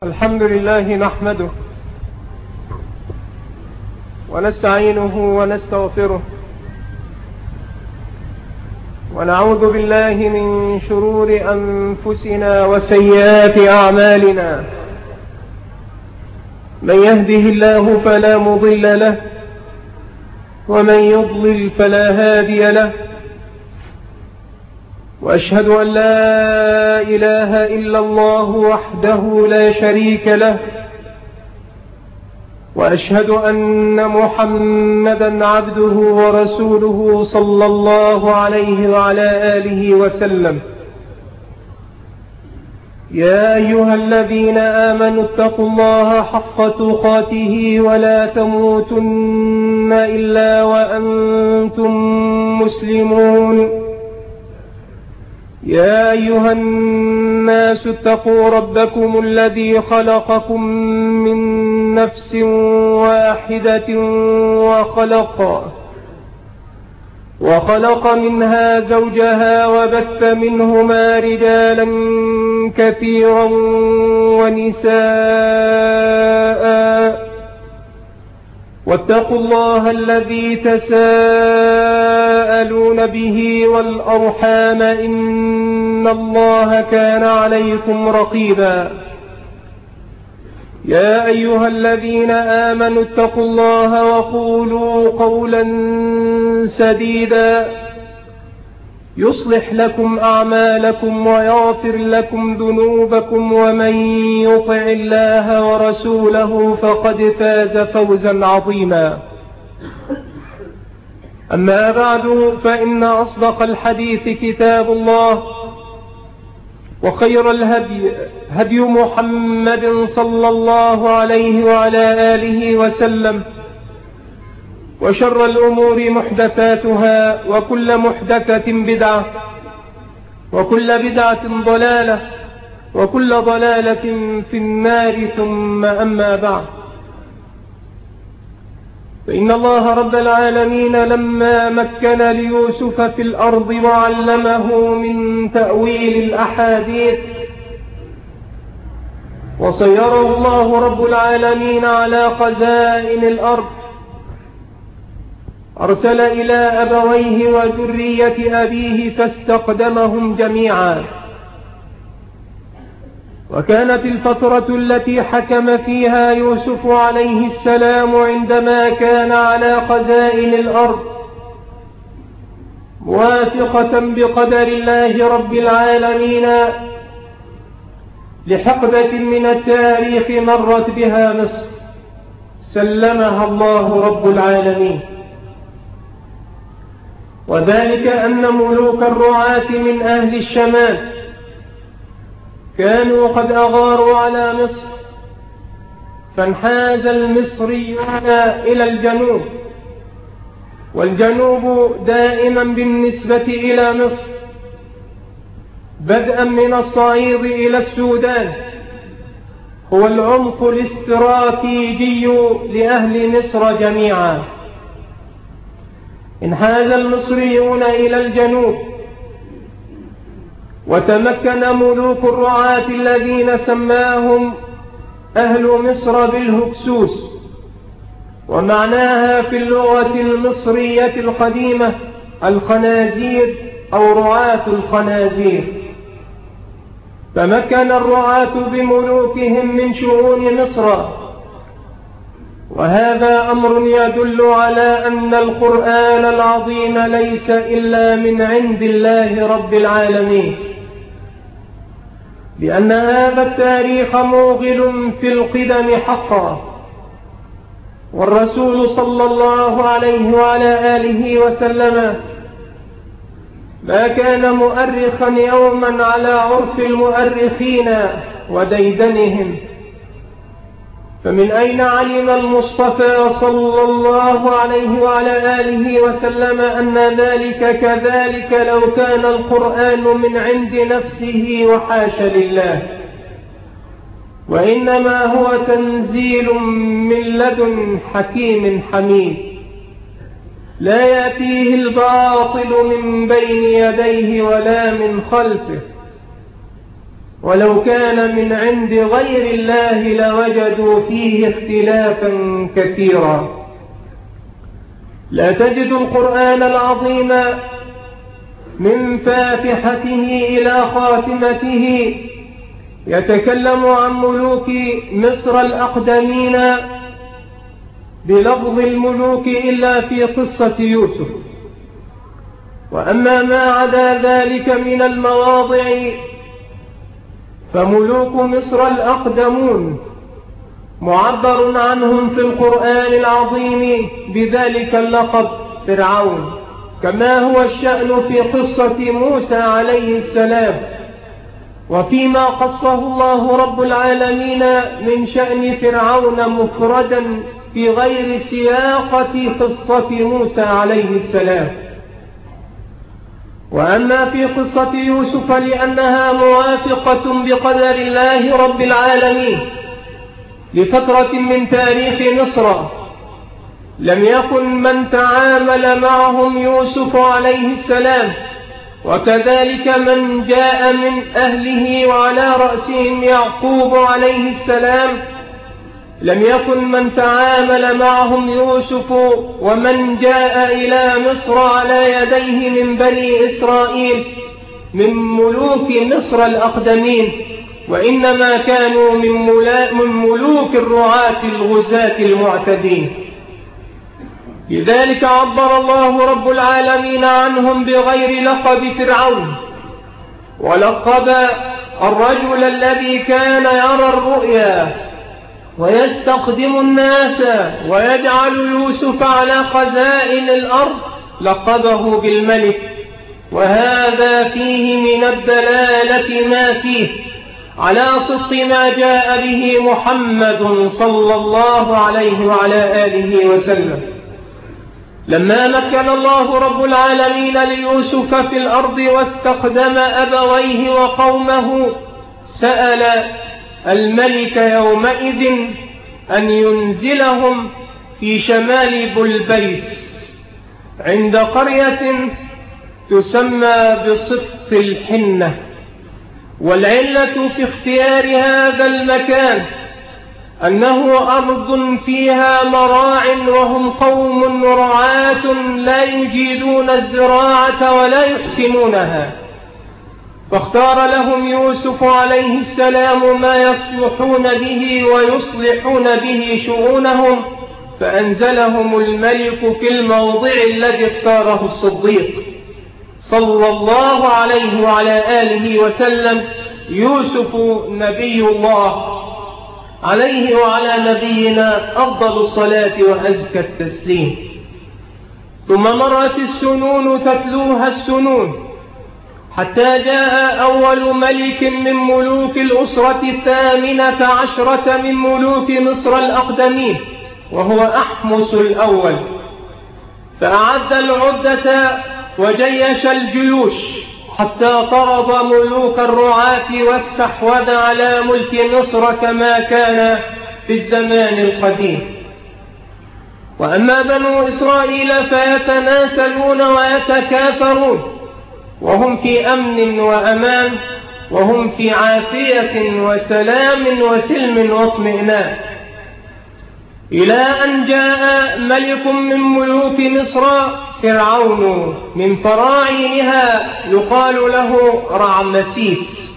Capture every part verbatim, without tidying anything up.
الحمد لله نحمده ونستعينه ونستغفره ونعوذ بالله من شرور أنفسنا وسيئات أعمالنا. من يهده الله فلا مضل له ومن يضلل فلا هادي له، وأشهد أن لا إله إلا الله وحده لا شريك له، وأشهد أن محمدا عبده ورسوله صلى الله عليه وعلى آله وسلم. يا أيها الذين آمنوا اتقوا الله حق تقاته ولا تموتن إلا وأنتم مسلمون. يا أيها الناس اتقوا ربكم الذي خلقكم من نفس واحدة وخلق وخلق منها زوجها وبث منهما رجالا كثيرا ونساء، واتقوا الله الذي تساءلون به والأرحام إن الله كان عليكم رقيبا. يا أيها الذين آمنوا اتقوا الله وقولوا قولا سديدا يصلح لكم أعمالكم ويغفر لكم ذنوبكم، ومن يطع الله ورسوله فقد فاز فوزا عظيما. أما بعد، فإن أصدق الحديث كتاب الله، وخير الهدي هدي محمد صلى الله عليه وعلى آله وسلم، وشر الأمور محدثاتها، وكل محدثة بدعة، وكل بدعة ضلالة، وكل ضلالة في النار. ثم أما بعد، فإن الله رب العالمين لما مكن ليوسف في الأرض وعلمه من تأويل الأحاديث، وصيره الله رب العالمين على خزائن الأرض، أرسل إلى أبويه وذرية أبيه فاستقدمهم جميعا. وكانت الفترة التي حكم فيها يوسف عليه السلام عندما كان على خزائن الأرض موافقة بقدر الله رب العالمين لحقبة من التاريخ مرت بها مصر، سلمها الله رب العالمين. وذلك أن ملوك الرعاة من أهل الشمال كانوا قد أغاروا على مصر، فانحاز المصريون إلى الجنوب، والجنوب دائما بالنسبة إلى مصر بدءا من الصعيد إلى السودان هو العمق الاستراتيجي لأهل مصر جميعا. انحاز المصريون إلى الجنوب، وتمكن ملوك الرعاة الذين سماهم أهل مصر بالهكسوس، ومعناها في اللغة المصرية القديمة الخنازير أو رعاة الخنازير. تمكن الرعاة بملوكهم من شؤون مصر، وهذا أمر يدل على أن القرآن العظيم ليس إلا من عند الله رب العالمين، لأن هذا التاريخ موغل في القدم حقا. والرسول صلى الله عليه وعلى آله وسلم ما كان مؤرخا يوما على عرف المؤرخين وديدنهم، فمن أين علم المصطفى صلى الله عليه وعلى آله وسلم أن ذلك كذلك لو كان القرآن من عند نفسه؟ وحاش لله، وإنما هو تنزيل من لدن حكيم حميد، لا يأتيه الباطل من بين يديه ولا من خلفه، ولو كان من عند غير الله لوجدوا فيه اختلافا كثيرا. لا تجد القرآن العظيم من فاتحته إلى خاتمته يتكلم عن ملوك مصر الأقدمين بلفظ الملوك إلا في قصة يوسف. وأما ما عدا ذلك من المواضع فملوك مصر الأقدمون معبر عنهم في القرآن العظيم بذلك اللقب فرعون، كما هو الشأن في قصة موسى عليه السلام، وفيما قصه الله رب العالمين من شأن فرعون مفردا في غير سياقة قصة موسى عليه السلام. وأما في قصة يوسف لأنها موافقة بقدر الله رب العالمين لفترة من تاريخ مصر لم يكن من تعامل معهم يوسف عليه السلام، وكذلك من جاء من أهله وعلى رأسهم يعقوب عليه السلام لم يكن من تعامل معهم يوسف ومن جاء إلى مصر على يديه من بني إسرائيل من ملوك مصر الأقدمين، وإنما كانوا من, من ملوك الرعاة الغزاة المعتدين. لذلك عبر الله رب العالمين عنهم بغير لقب فرعون، ولقب الرجل الذي كان يرى الرؤيا ويستخدم الناس ويجعل يوسف على خزائن الأرض لقبه بالملك. وهذا فيه من الدلالة ما فيه على صدق ما جاء به محمد صلى الله عليه وعلى آله وسلم. لما مكن الله رب العالمين ليوسف في الأرض واستخدم أبويه وقومه سأل الملك يومئذ أن ينزلهم في شمال بلبيس عند قرية تسمى بصفت الحنة. والعلة في اختيار هذا المكان أنه أرض فيها مراع وهم قوم رعاة لا يجيدون الزراعة ولا يحسنونها، فاختار لهم يوسف عليه السلام ما يصلحون به ويصلحون به شؤونهم، فأنزلهم الملك في الموضع الذي اختاره الصديق صلى الله عليه وعلى آله وسلم يوسف نبي الله عليه وعلى نبينا أفضل الصلاة وأزكى التسليم. ثم مرت السنون تتلوها السنون حتى جاء أول ملك من ملوك الأسرة الثامنة عشرة من ملوك مصر الأقدمين، وهو أحمس الأول، فأعد العدة وجيش الجيوش حتى طرد ملوك الرعاة واستحوذ على ملك مصر كما كان في الزمان القديم. وأما بنو إسرائيل فيتناسلون ويتكاثرون وهم في أمن وأمان، وهم في عافية وسلام وسلم واطمئنان، إلى أن جاء ملك من ملوك مصر فرعون من فراعنها يقال له رعمسيس،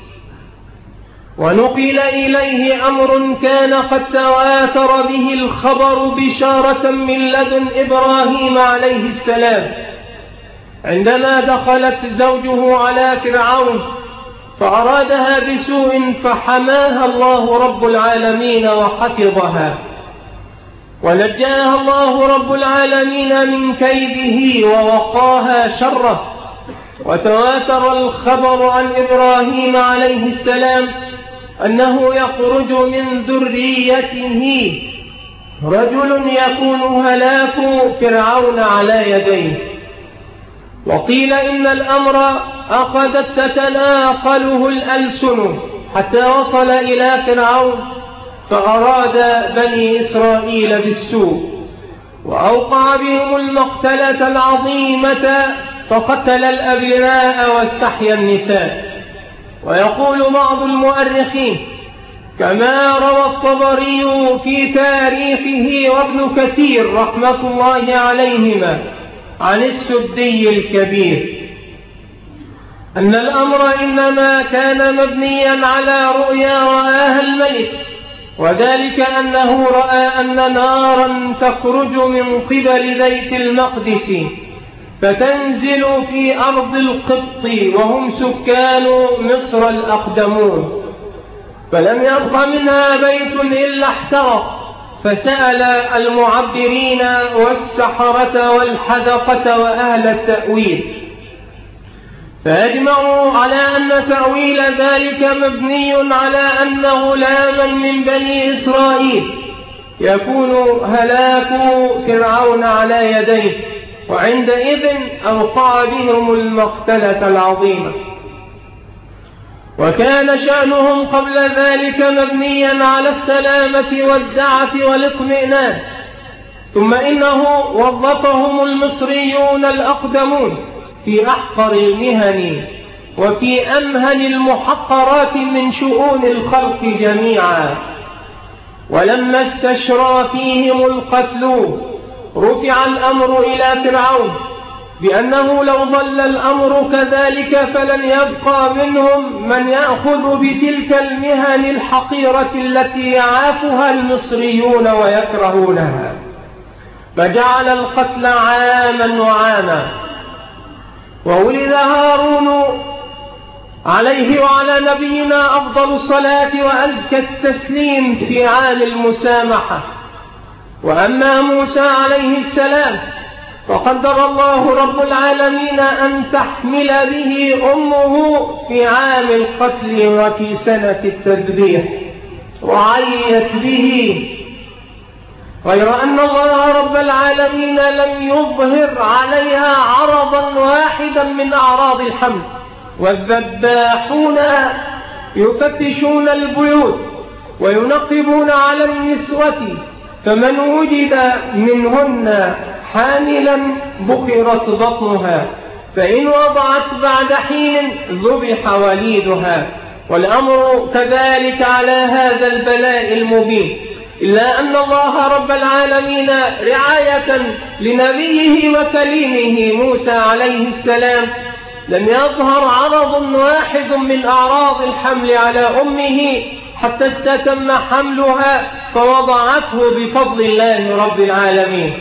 ونقل إليه أمر كان قد تواتر به الخبر بشارة من لدن إبراهيم عليه السلام عندما دخلت زوجه على فرعون فأرادها بسوء فحماها الله رب العالمين وحفظها، ونجاها الله رب العالمين من كيده ووقاها شره. وتواتر الخبر عن إبراهيم عليه السلام أنه يخرج من ذريته رجل يكون هلاك فرعون على يديه. وقيل إن الأمر أخذت تتناقله الألسن حتى وصل إلى فرعون، فأراد بني إسرائيل بالسوء وأوقع بهم المقتلة العظيمة، فقتل الأبناء واستحيا النساء. ويقول بعض المؤرخين كما روى الطبري في تاريخه وابن كثير رحمة الله عليهما عن السدي الكبير أن الأمر إنما كان مبنيا على رؤيا رآها الملك، وذلك أنه رأى أن نارا تخرج من قبل بيت المقدس فتنزل في أرض القبط وهم سكان مصر الأقدمون، فلم يبق منها بيت إلا احترق، فسأل المعبرين والسحرة والحدقة وأهل التأويل، فأجمعوا على أن تأويل ذلك مبني على أن غلاما من بني إسرائيل يكون هلاك فرعون على يديه، وعندئذ أوقع بهم المقتلة العظيمة. وكان شأنهم قبل ذلك مبنيا على السلامة والدعة والاطمئنان، ثم إنه وظفهم المصريون الأقدمون في أحقر المهن وفي أمهن المحقرات من شؤون الخلق جميعا، ولما استشرى فيهم القتل رفع الأمر إلى فرعون بأنه لو ظل الأمر كذلك فلن يبقى منهم من يأخذ بتلك المهن الحقيرة التي يعافها المصريون ويكرهونها، فجعل القتل عاما وعاما. وولد هارون عليه وعلى نبينا أفضل الصلاة وأزكى التسليم في عام المسامحة. وأما موسى عليه السلام فقدر الله رب العالمين أن تحمل به أمه في عام القتل وفي سنة التذبيح، وعيت به، غير أن الله رب العالمين لم يظهر عليها عرضا واحدا من أعراض الحمل. والذباحون يفتشون البيوت وينقبون على النسوة، فمن وجد منهن حاملا بخرت بطنها، فإن وضعت بعد حين ذبح وليدها. والأمر كذلك على هذا البلاء المبين، إلا أن الله رب العالمين رعاية لنبيه وكليمه موسى عليه السلام لم يظهر عرض واحد من أعراض الحمل على أمه حتى استتم حملها فوضعته بفضل الله رب العالمين.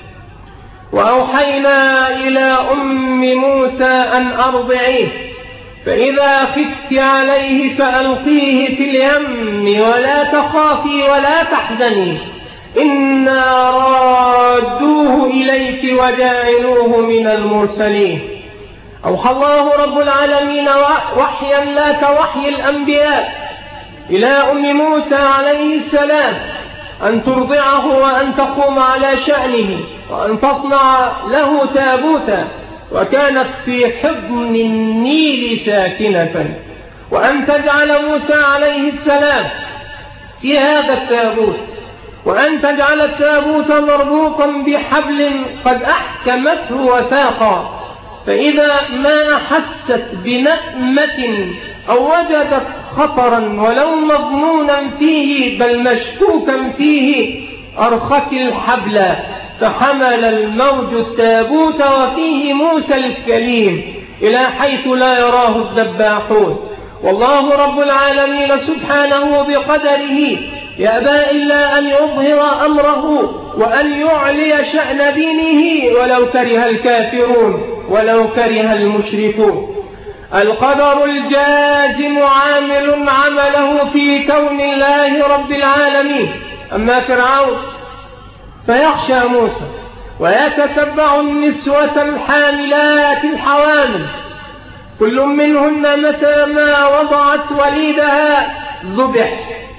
وأوحينا إلى أم موسى أن أرضعيه، فإذا خفت عليه فألقيه في اليم ولا تخافي ولا تحزني إنا رادوه إليك وجاعلوه من المرسلين. أوحى الله رب العالمين وحيا لا كوحي الأنبياء إلى أم موسى عليه السلام أن ترضعه وأن تقوم على شأنه وأن تصنع له تابوتا، وكانت في حضن النيل ساكنة، وأن تجعل موسى عليه السلام في هذا التابوت، وأن تجعل التابوت مربوطا بحبل قد أحكمته وثاقا، فإذا ما أحست بنأمة أو وجدت خطرا ولو مظنونا فيه بل مشكوكا فيه أرخت الحبل، فحمل الموج التابوت وفيه موسى الكليم إلى حيث لا يراه الذباحون. والله رب العالمين سبحانه بقدره يأبى إلا أن يظهر أمره وأن يعلي شأن دينه ولو كره الكافرون ولو كره المشركون. القدر الجازم عامل عمله في كون الله رب العالمين. أما فرعون فيخشى موسى ويتتبع النسوة الحاملات الحوامل، كل منهن متى ما وضعت وليدها ذبح.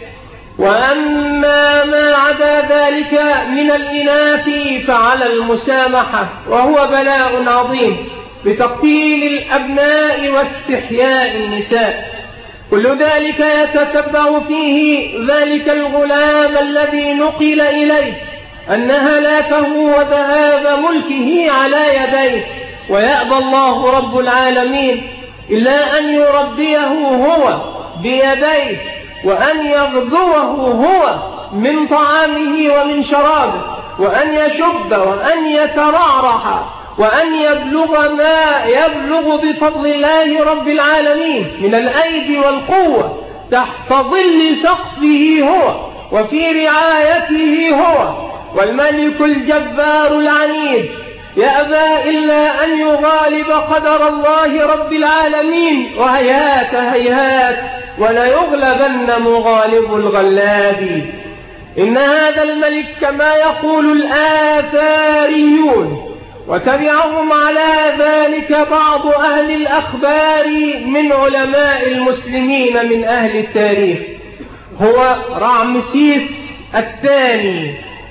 وأما ما عدا ذلك من الإناث فعلى المسامحة، وهو بلاء عظيم بتقتيل الأبناء واستحياء النساء. كل ذلك يتتبع فيه ذلك الغلام الذي نقل إليه أن هلاكه وذهاب ملكه على يديه، ويأبى الله رب العالمين إلا أن يربيه هو بيديه، وأن يغذوه هو من طعامه ومن شرابه، وأن يشب وأن يترعرح وأن يبلغ ما يبلغ بفضل الله رب العالمين من الأيدي والقوة تحت ظل سقفه هو وفي رعايته هو. والملك الجبار العنيد يأبى إلا أن يغالب قدر الله رب العالمين، وهيهات هيهات ولا يغلبن مغالب الغلاب. إن هذا الملك كما يقول الآثاريون، وتبعهم على ذلك بعض أهل الأخبار من علماء المسلمين من أهل التاريخ، هو رعمسيس الثاني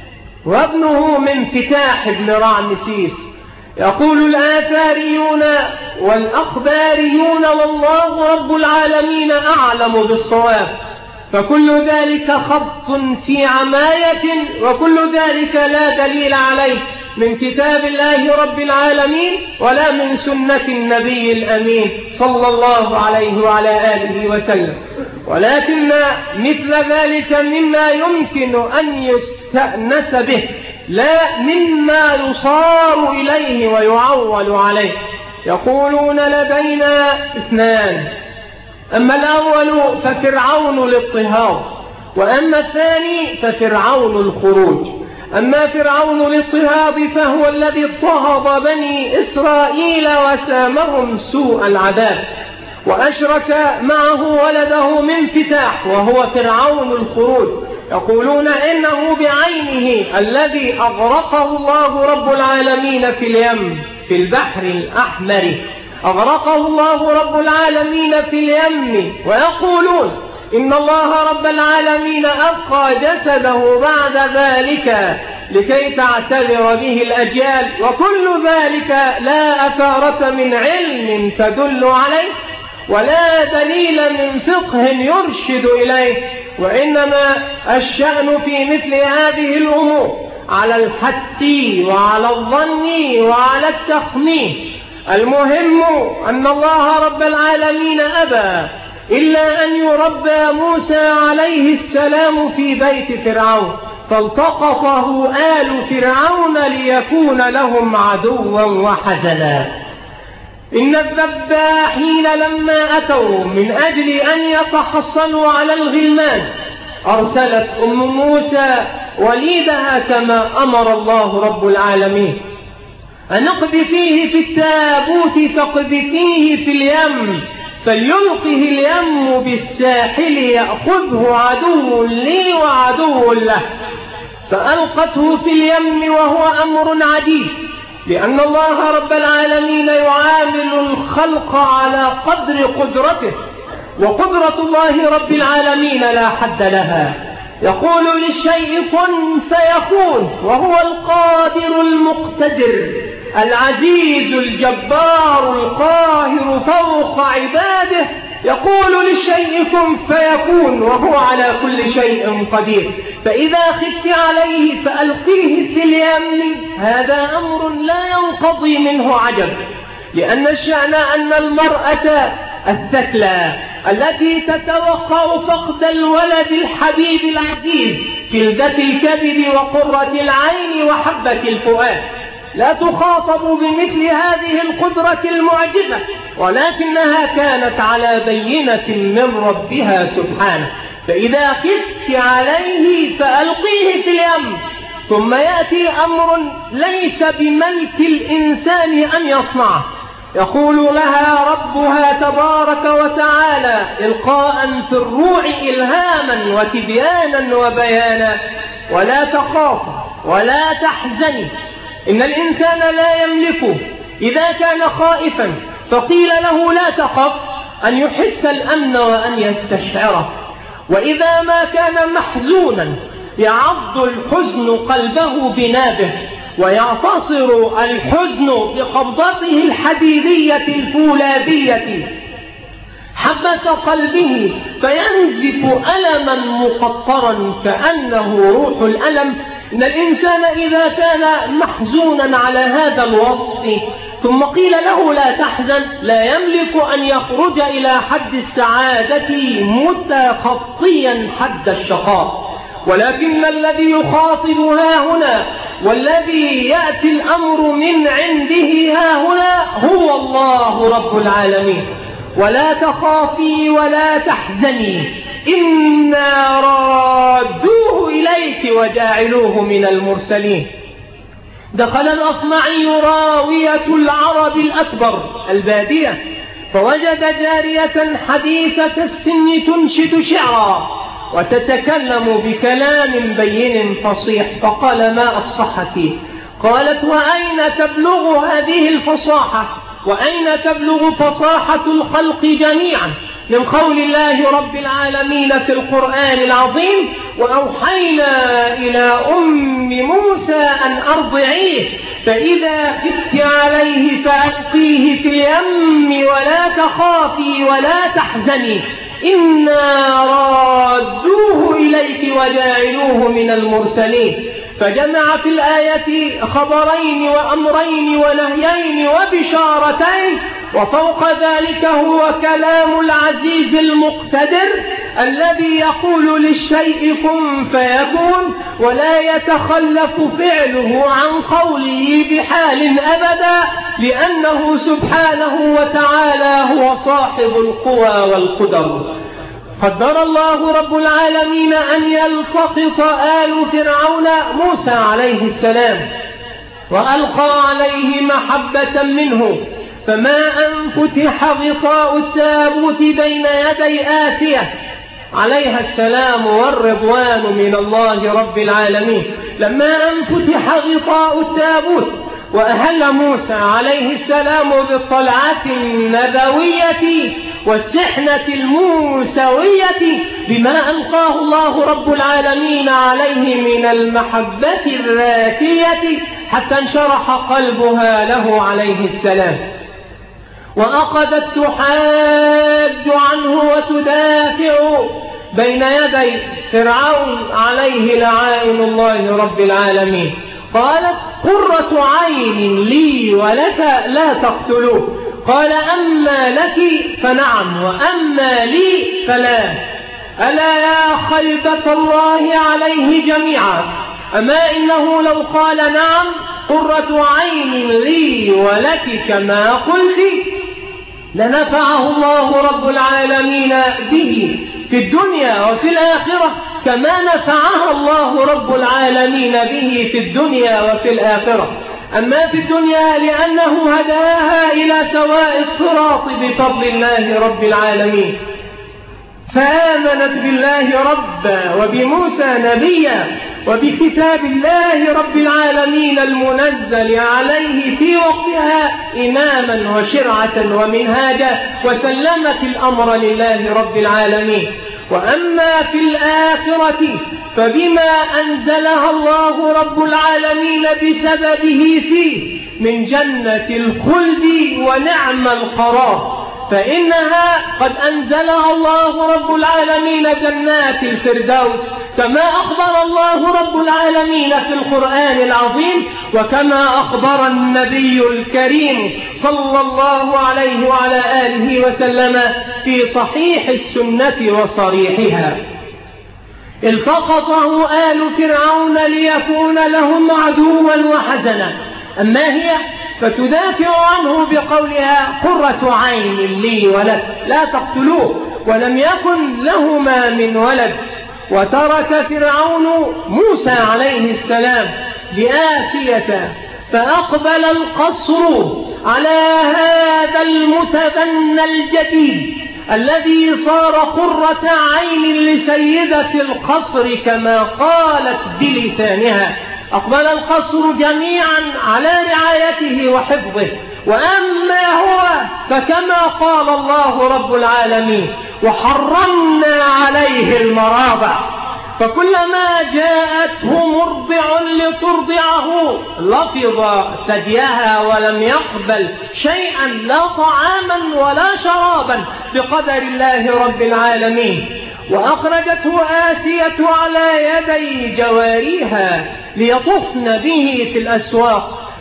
وابنه منفتاح بن رعمسيس. يقول الآثاريون والأخباريون والله رب العالمين أعلم بالصواب، فكل ذلك خط في عماية، وكل ذلك لا دليل عليه من كتاب الله رب العالمين ولا من سنة النبي الأمين صلى الله عليه وعلى آله وسلم، ولكن مثل ذلك مما يمكن أن يستأنس به لا مما يصار إليه ويعول عليه. يقولون لدينا اثنان، أما الأول ففرعون الاضطهاد، وأما الثاني ففرعون الخروج. أما فرعون الاضطهاد فهو الذي اضطهد بني إسرائيل وسامهم سوء العذاب، وأشرك معه ولده منفتاح وهو فرعون الخروج. يقولون إنه بعينه الذي أغرقه الله رب العالمين في اليم في البحر الأحمر، أغرقه الله رب العالمين في اليم. ويقولون إن الله رب العالمين أبقى جسده بعد ذلك لكي تعتبر به الأجيال، وكل ذلك لا أثارة من علم تدل عليه ولا دليل من فقه يرشد إليه، وإنما الشأن في مثل هذه الأمور على الحدس وعلى الظن وعلى التخمين. المهم أن الله رب العالمين أبى إلا أن يربى موسى عليه السلام في بيت فرعون، فالتقطه آل فرعون ليكون لهم عدوا وحزنا. إن الذباحين لما أتوا من أجل أن يتحصنوا على الغلمان أرسلت أم موسى وليدها كما أمر الله رب العالمين أن اقذفيه في التابوت فاقذفيه في اليم فليلقه اليم بالساحل يأخذه عدو لي وعدو له. فألقته في اليم وهو أمر عجيب، لأن الله رب العالمين يعامل الخلق على قدر قدرته، وقدرة الله رب العالمين لا حد لها. يقول للشيء كن فيكون، وهو القادر المقتدر العزيز الجبار القاهر فوق عباده. يقول للشيء كن فيكون وهو على كل شيء قدير. فإذا خفت عليه فألقيه في اليم، هذا أمر لا ينقضي منه عجب، لأن الشأن أن المرأة الثكلى التي تتوقع فقد الولد الحبيب العزيز جلدة الكبد وقرة العين وحبة الفؤاد لا تخاطب بمثل هذه القدرة المعجزة، ولكنها كانت على بينة من ربها سبحانه. فإذا خفت عليه فألقيه في اليم. ثم يأتي أمر ليس بملك الإنسان أن يصنعه، يقول لها ربها تبارك وتعالى إلقاء في الروع إلهاما وتبيانا وبيانا: ولا تخاف ولا تحزني. إن الإنسان لا يملك إذا كان خائفا فقيل له لا تخف أن يحس الأمن وأن يستشعره، وإذا ما كان محزونا يعض الحزن قلبه بنابه ويعتصر الحزن بقبضته الحديدية الفولاذية حبة قلبه فينزف ألما مقطرا كأنه روح الألم. إن الإنسان إذا كان محزونا على هذا الوصف ثم قيل له لا تحزن لا يملك أن يخرج إلى حد السعادة متخطيا حد الشقاء، ولكن الذي يخاطب ها هنا والذي يأتي الأمر من عنده ها هنا هو الله رب العالمين. ولا تخافي ولا تحزني إنا رادوه إليك وجاعلوه من المرسلين. دخل الأصمعي راوية العرب الأكبر البادية فوجد جارية حديثة السن تنشد شعرا وتتكلم بكلام بين فصيح، فقال ما أفصحك؟ قالت وأين تبلغ هذه الفصاحة وأين تبلغ فصاحة الخلق جميعا من قول الله رب العالمين في القرآن العظيم وأوحينا إلى أم موسى أن أرضعيه فإذا خفت عليه فألقيه في اليم ولا تخافي ولا تحزني إنا رادوه إليك وجاعلوه من المرسلين. فجمع في الآية خبرين وأمرين ونهيين وبشارتين، وفوق ذلك هو كلام العزيز المقتدر الذي يقول للشيء كن فيكون ولا يتخلف فعله عن قوله بحال أبدا، لأنه سبحانه وتعالى هو صاحب القوى والقدر. قدر الله رب العالمين أن يلتقط آل فرعون موسى عليه السلام وألقى عليه محبة منه، فما أن فتح غطاء التابوت بين يدي آسية عليها السلام والرضوان من الله رب العالمين، لما أن فتح غطاء التابوت وأهل موسى عليه السلام بالطلعة النبوية والسحنة الموسوية بما ألقاه الله رب العالمين عليه من المحبة الراكية حتى انشرح قلبها له عليه السلام، وأخذت تحاج عنه وتدافع بين يدي فرعون عليه لعائن الله رب العالمين. قالت قرة عين لي ولك لا تقتلوه، قال أما لك فنعم وأما لي فلا. ألا يا خيبة الله عليه جميعا، أما إنه لو قال نعم قرة عين لي ولك كما قلت لنفعه الله رب العالمين به في الدنيا وفي الآخرة كما نفعها الله رب العالمين به في الدنيا وفي الآخرة. أما في الدنيا لأنه هداها إلى سواء الصراط بفضل الله رب العالمين، فآمنت بالله ربا وبموسى نبيا وبكتاب الله رب العالمين المنزل عليه في وقتها إماما وشرعة ومنهاجا، وسلمت الأمر لله رب العالمين. وأما في الآخرة فبما أنزلها الله رب العالمين بسببه فيه من جنة الخلد ونعم القرار، فإنها قد أنزلها الله رب العالمين جنات الفردوس كما أخبر الله رب العالمين في القرآن العظيم، وكما أخبر النبي الكريم صلى الله عليه وعلى آله وسلم في صحيح السنة وصريحها. التقطه آل فرعون ليكون لهم عدوا وحزنا، أما هي فتدافع عنه بقولها قرة عين لي ولد لا تقتلوه، ولم يكن لهما من ولد. وترك فرعون موسى عليه السلام لآسية، فأقبل القصر على هذا المتبنى الجديد الذي صار قرة عين لسيدة القصر كما قالت بلسانها. أقبل القصر جميعا على رعايته وحفظه، وأما هو فكما قال الله رب العالمين وحرمنا عليه المراضع، فكلما جاءته مرضع لترضعه لفظ ثديها ولم يقبل شيئا لا طعاما ولا شرابا بقدر الله رب العالمين. وأخرجته آسية على يدي جواريها ليطفن به في الأسواق،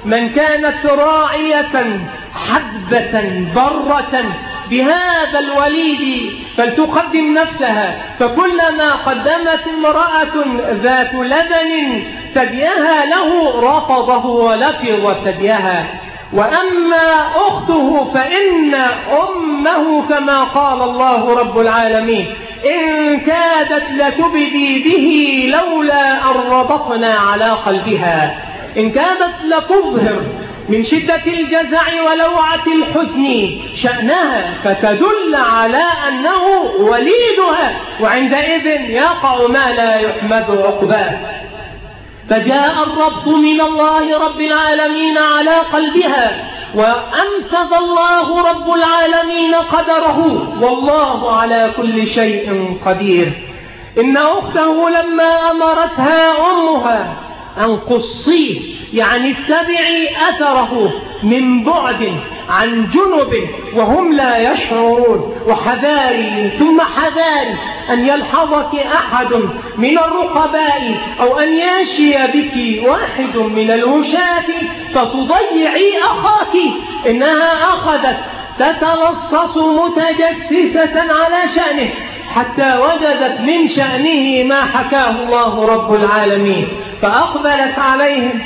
من كانت راعية حدبة برة بهذا الوليد فلتقدم نفسها، فكلما قدمت امرأة ذات لبن ثديها له رفضه ولفظ ثديها. وأما أخته فإن أمه كما قال الله رب العالمين إن كادت لتبدي به لولا أن ربطنا على قلبها، إن كادت لتظهر من شدة الجزع ولوعة الحزن شأنها فتدل على أنه وليدها، وعندئذ يقع ما لا يحمد عقباه. فجاء الرب من الله رب العالمين على قلبها وأنفذ الله رب العالمين قدره، والله على كل شيء قدير. إن أخته لما أمرتها أمها أن قصيه، يعني اتبعي أثره من بعد عن جنب وهم لا يشعرون، وحذاري ثم حذاري أن يلحظك أحد من الرقباء أو أن ياشي بك واحد من الوشاة فتضيعي أخاك. إنها أخذت تتلصص متجسسة على شأنه حتى وجدت من شأنه ما حكاه الله رب العالمين، فأقبلت عليهم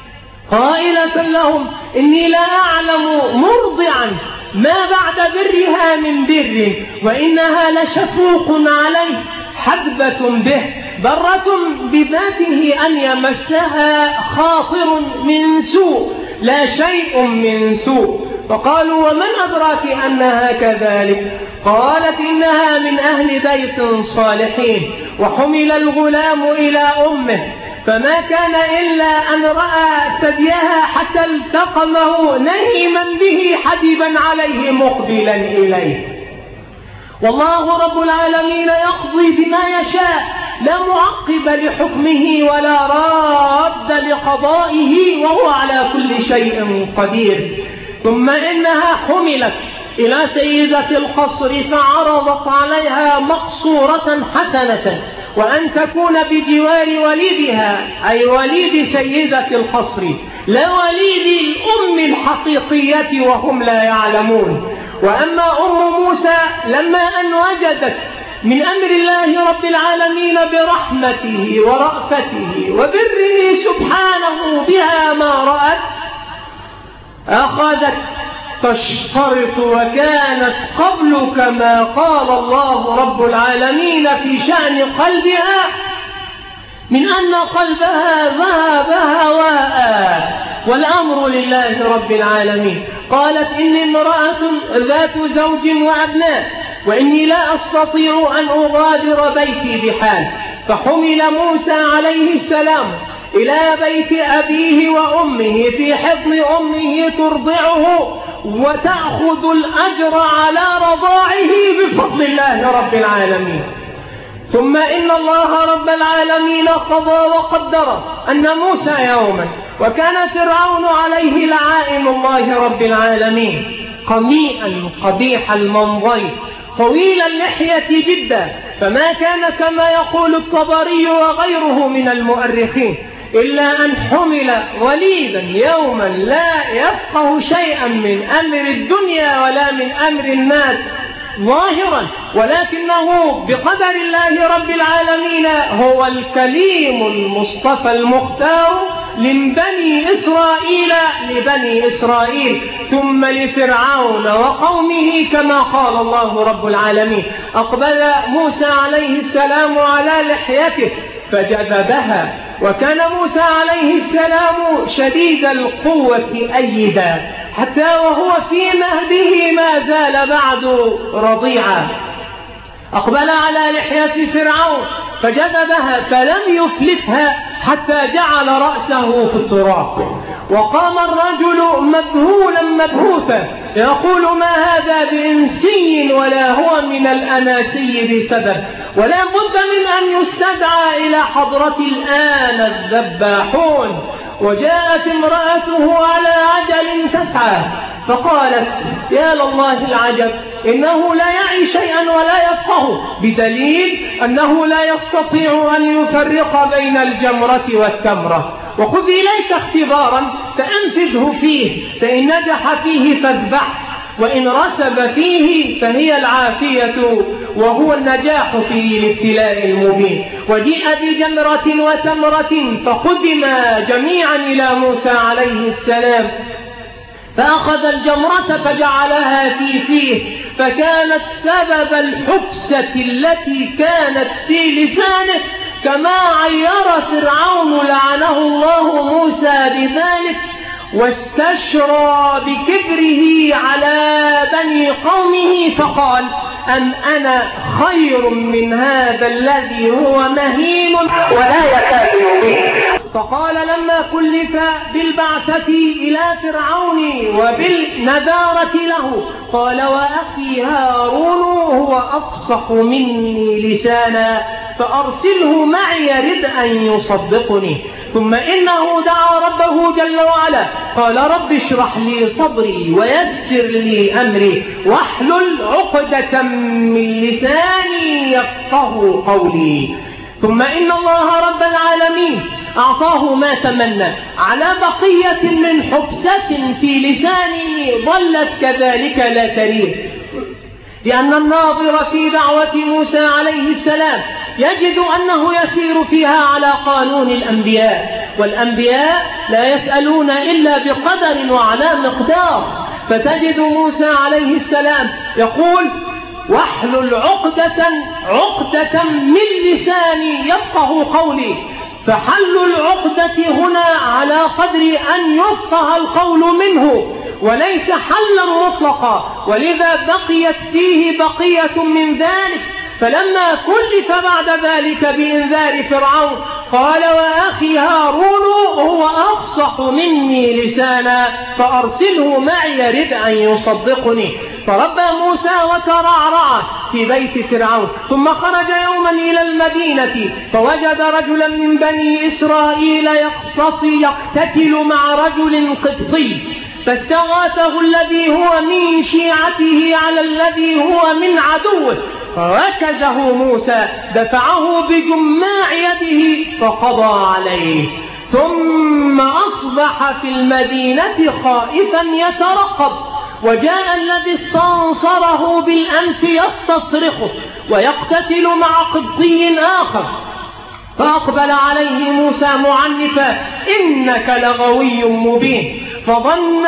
قائلة لهم إني لا أعلم مرضعا ما بعد برها من بر، وإنها لشفوق عليه حدبة به برة بذاته أن يمسها خاطر من سوء لا شيء من سوء. فقالوا ومن أدراك أنها كذلك؟ قالت إنها من أهل بيت صالحين. وحمل الغلام إلى أمه فما كان إلا أن رأى ثديها حتى التقمه نهيما به حدبا عليه مقبلا إليه. والله رب العالمين يقضي بما يشاء، لا معقب لحكمه ولا راد لقضائه، وهو على كل شيء قدير. ثم إنها حملت إلى سيدة القصر فعرضت عليها مقصورة حسنة وأن تكون بجوار وليدها، أي وليد سيدة القصر لا وليد الأم الحقيقية وهم لا يعلمون. وأما أم موسى لما أن وجدت من أمر الله رب العالمين برحمته ورأفته وبره سبحانه بها ما رأت أخذت تشترط، وكانت قبل كما قال الله رب العالمين في شأن قلبها من أن قلبها ذهب هواء والأمر لله رب العالمين. قالت إني امرأة ذات زوج وأبناء وإني لا أستطيع أن أغادر بيتي بحال. فحمل موسى عليه السلام إلى بيت أبيه وأمه في حضن أمه ترضعه وتأخذ الأجر على رضاعه بفضل الله رب العالمين. ثم إن الله رب العالمين قضى وقدر أن موسى يوما وكان فرعون عليه لعائن الله رب العالمين قميئا قبيح المنظر طويل اللحية جدا، فما كان كما يقول الطبري وغيره من المؤرخين إلا أن حمل وليدا يوما لا يفقه شيئا من أمر الدنيا ولا من أمر الناس ظاهرا، ولكنه بقدر الله رب العالمين هو الكليم المصطفى المختار لبني إسرائيل لبني إسرائيل ثم لفرعون وقومه كما قال الله رب العالمين. أقبل موسى عليه السلام على لحيته فجذبها، وكان موسى عليه السلام شديد القوة أيدا حتى وهو في مهده ما زال بعد رضيعا. أقبل على لحية فرعون فجذبها فلم يفلتها حتى جعل رأسه في التراب، وقام الرجل مذهولا مبهوتا يقول ما هذا بإنسي ولا هو من الأناسي بسبب، ولا بد من أن يستدعى إلى حضرة الآن الذباحون. وجاءت امرأته على عجل تسعى فقالت يا لله العجب إنه لا يعي شيئا ولا يفقه، بدليل أنه لا يستطيع أن يفرق بين الجمرة والتمرة. وخذ إليك اختبارا فأنفذه فيه، فإن نجح فيه فاذبحه، وإن رسب فيه فهي العافية وهو النجاح في الابتلاء المبين. وجيء بجمرة وتمرة فقدما جميعا إلى موسى عليه السلام، فأخذ الجمرة فجعلها في فيه، فكانت سبب الحبسة التي كانت في لسانه، كما عير فرعون لعنه الله موسى بذلك، واستشرى بكبره على بني قومه فقال: أم أنا خير من هذا الذي هو مهين ولا يكاد يبين. فقال لما كلف بالبعثة إلى فرعون وبالنذارة له، قال: وأخي هارون هو أفصح مني لسانا فأرسله معي رد أن يصدقني. ثم إنه دعا ربه جل وعلا قال: رب اشرح لي صدري ويسر لي أمري واحلل عقدة من لساني يفقه قولي. ثم إن الله رب العالمين أعطاه ما تمنى على بقية من حبسة في لسانه ظلت كذلك لا تريد، لأن الناظر في دعوة موسى عليه السلام يجد أنه يسير فيها على قانون الأنبياء، والأنبياء لا يسألون إلا بقدر وعلى مقدار. فتجد موسى عليه السلام يقول: واحلل عقدة عقدة من لساني يفقه قولي. فحل العقدة هنا على قدر أن يفقه القول منه، وليس حلا مطلقا، ولذا بقيت فيه بقية من ذلك. فلما كلف بعد ذلك بإنذار فرعون قال: وأخي هارون هو أفصح مني لسانا فأرسله معي رد أن يصدقني. فربى موسى وترعرع في بيت فرعون، ثم خرج يوما إلى المدينة فوجد رجلا من بني إسرائيل يقتطي يقتتل مع رجل قبطي، فاستغاثه الذي هو من شيعته على الذي هو من عدوه، فركزه موسى دفعه بجماع يده فقضى عليه. ثم أصبح في المدينة خائفا يترقب، وجاء الذي استنصره بالأمس يستصرخه ويقتتل مع قبطي آخر، فأقبل عليه موسى معنفا: إنك لغوي مبين. فظن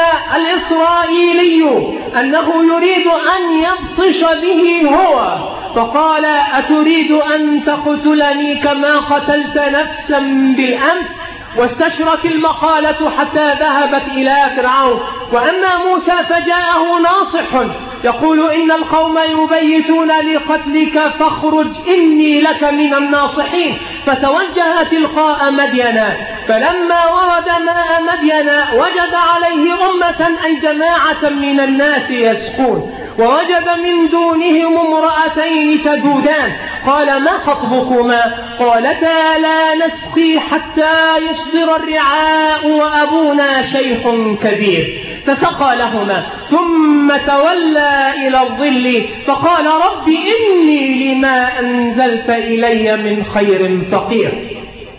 الإسرائيلي أنه يريد أن يبطش به هو، فقال: أتريد أن تقتلني كما قتلت نفسا بالأمس؟ واستشرت المقالة حتى ذهبت إلى فرعون. وأما موسى فجاءه ناصح يقول: إن القوم يبيتون لقتلك فاخرج إني لك من الناصحين. فتوجه تلقاء مدينا، فلما ورد ماء مدينا وجد عليه أمة أي جماعة من الناس يسقون، ووجد من دونهم امرأتين تذودان. قال: ما خطبكما؟ قالتا: لا نسقي حتى يصدر الرعاء وأبونا شيخ كبير. فسقى لهما ثم تولى إلى الظل فقال: رب إني لما أنزلت إلي من خير فقير.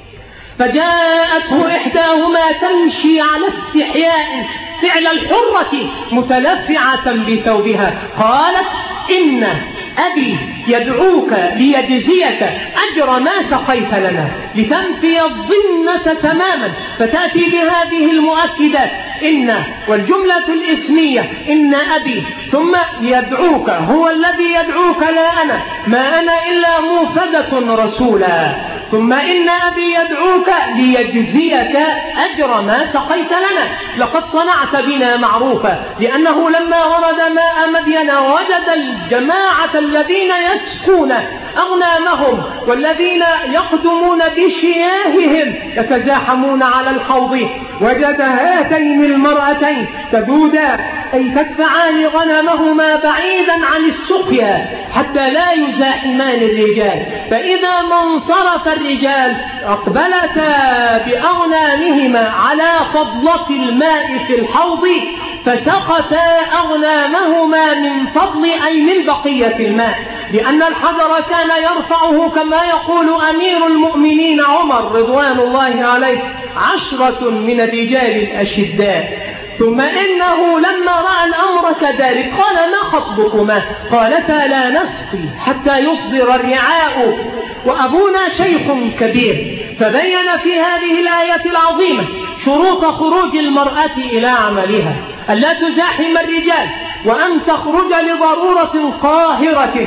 فجاءته إحداهما تمشي على استحياء فعل الحرة متلفعة بثوبها، قالت: إن أبي يدعوك ليجزيك أجر ما سقيت لنا لتنفي الظنة تماما. فتأتي بهذه المؤكدات: إن والجملة الإسمية إن أبي، ثم يدعوك هو الذي يدعوك لا أنا، ما أنا إلا موفدة رسولا، ثم إن أبي يدعوك ليجزيك أجر ما سقيت لنا، لقد صنعت بنا معروفا. لأنه لما ورد ماء مدين وجد الجماعة الذين يسقون أغنامهم والذين يقدمون بشياههم يتزاحمون على الحوض، وجد هاتين المرأتين تذودان أي تدفعان غنمهما بعيدا عن السقيا حتى لا يزاحمان الرجال. فإذا ما انصرف الرجال أقبلتا بأغنامهما على فضلة الماء في الحوض فسقتا أغنامهما من فضل أي من بقية الماء. لأن الحجر كان يرفعه كما يقول أمير المؤمنين عمر رضوان الله عليه عشرة من الرجال الأشداء. ثم إنه لما رأى الأمر كذلك قال: ما خطبكما؟ قالتا: لا نسقي حتى يصدر الرعاء وأبونا شيخ كبير. فبين في هذه الآية العظيمة شروط خروج المرأة إلى عملها: ألا تزاحم الرجال، وأن تخرج لضرورة قاهرة،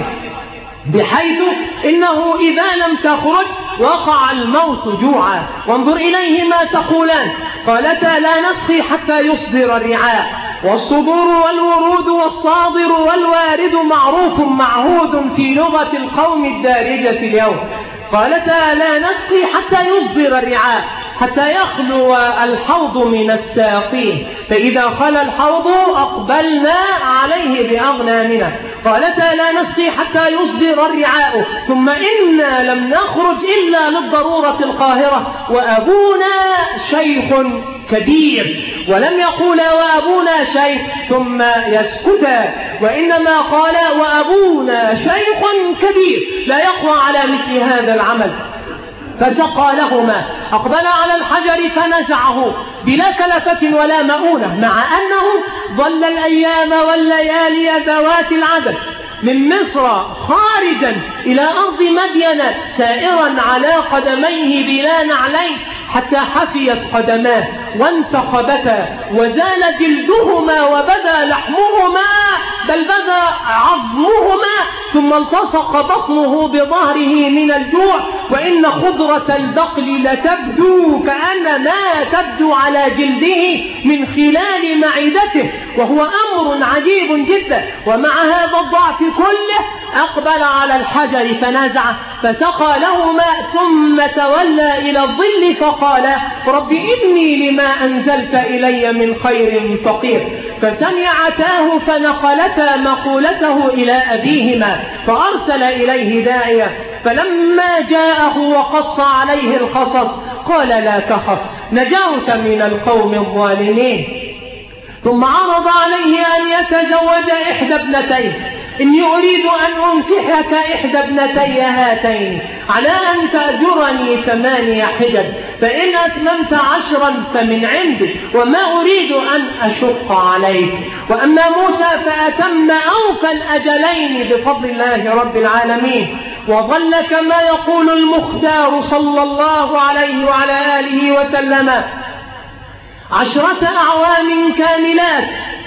بحيث إنه إذا لم تخرج وقع الموت جوعا. وانظر إليه ما تقولان. قالتا: لا نسقي حتى يصدر الرعاء. والصدور والورود والصادر والوارد معروف معهود في لغة القوم الدارجة اليوم. قالتا: لا نسقي حتى يصدر الرعاء، حتى يخلو الحوض من الساقين، فإذا خلى الحوض أقبلنا عليه بأغنامنا. قالتا: لا نسقي حتى يصدر الرعاء، ثم إنا لم نخرج إلا للضرورة القاهرة، وأبونا شيخ كبير. ولم يقول وأبونا شيخ ثم يسكتا، وإنما قال وأبونا شيخ كبير لا يقوى على مثل هذا العمل. فسقى لهما، أقبل على الحجر فنزعه بلا كلفة ولا مؤونة، مع أنه ظل الأيام والليالي ذوات العدد من مصر خارجا إلى أرض مدين سائرا على قدميه بلا نعلين، حتى حفيت قدماه وانتقبتا وزال جلدهما وبدا لحمهما، بل بدا عظمهما، ثم التصق بطنه بظهره من الجوع. وإن خضرة البقل لتبدو كأن ما تبدو على جلده من خلال معدته، وهو أمر عجيب جدا. ومع هذا الضعف كله أقبل على الحجر فنزعه فسقى له ماء، ثم تولى إلى الظل فقال: رب إني لما أنزلت إلي من خير فقير. فسمعتاه فنقلتا مقولته إلى أبيهما، فأرسل إليه داعيا، فلما جاءه وقص عليه القصص قال: لا تخف، نجوت من القوم الظالمين. ثم عرض عليه أن يتزوج إحدى ابنتيه: إني أريد أن أنكحك إحدى ابنتي هاتين على أن تأجرني ثمانية حجج، فإن أتممت عشرا فمن عندك، وما أريد أن أشق عليك. وأما موسى فأتم أوفى الأجلين بفضل الله رب العالمين، وظل كما يقول المختار صلى الله عليه وعلى آله وسلم عشرة أعوام كاملات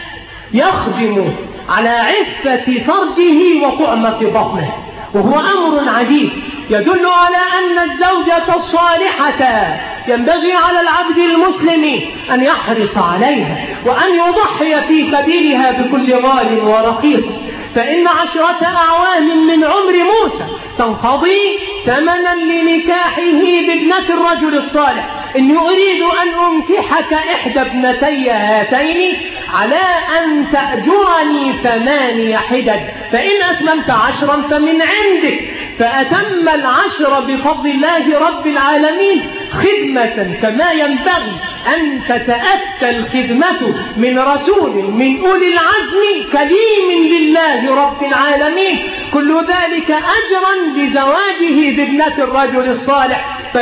يخدم على عفة فرجه وطعمة بطنه، وهو أمر عجيب يدل على أن الزوجة الصالحة ينبغي على العبد المسلم أن يحرص عليها وأن يضحي في سبيلها بكل غال ورخيص. فإن عشرة أعوام من عمر موسى تنقضي ثمنا لنكاحه بابنة الرجل الصالح. إني أريد أن أنكحك إحدى ابنتي هاتين على أن تأجرني ثمانية حجج، فإن أتممت عشرا فمن عندك. فأتم العشر بفضل الله رب العالمين خدمة كما ينبغي أن تتأتى الخدمة من رسول من أولي العزم كليم لله رب العالمين، كل ذلك أجرا لزواجه بابنة الرجل الصالح.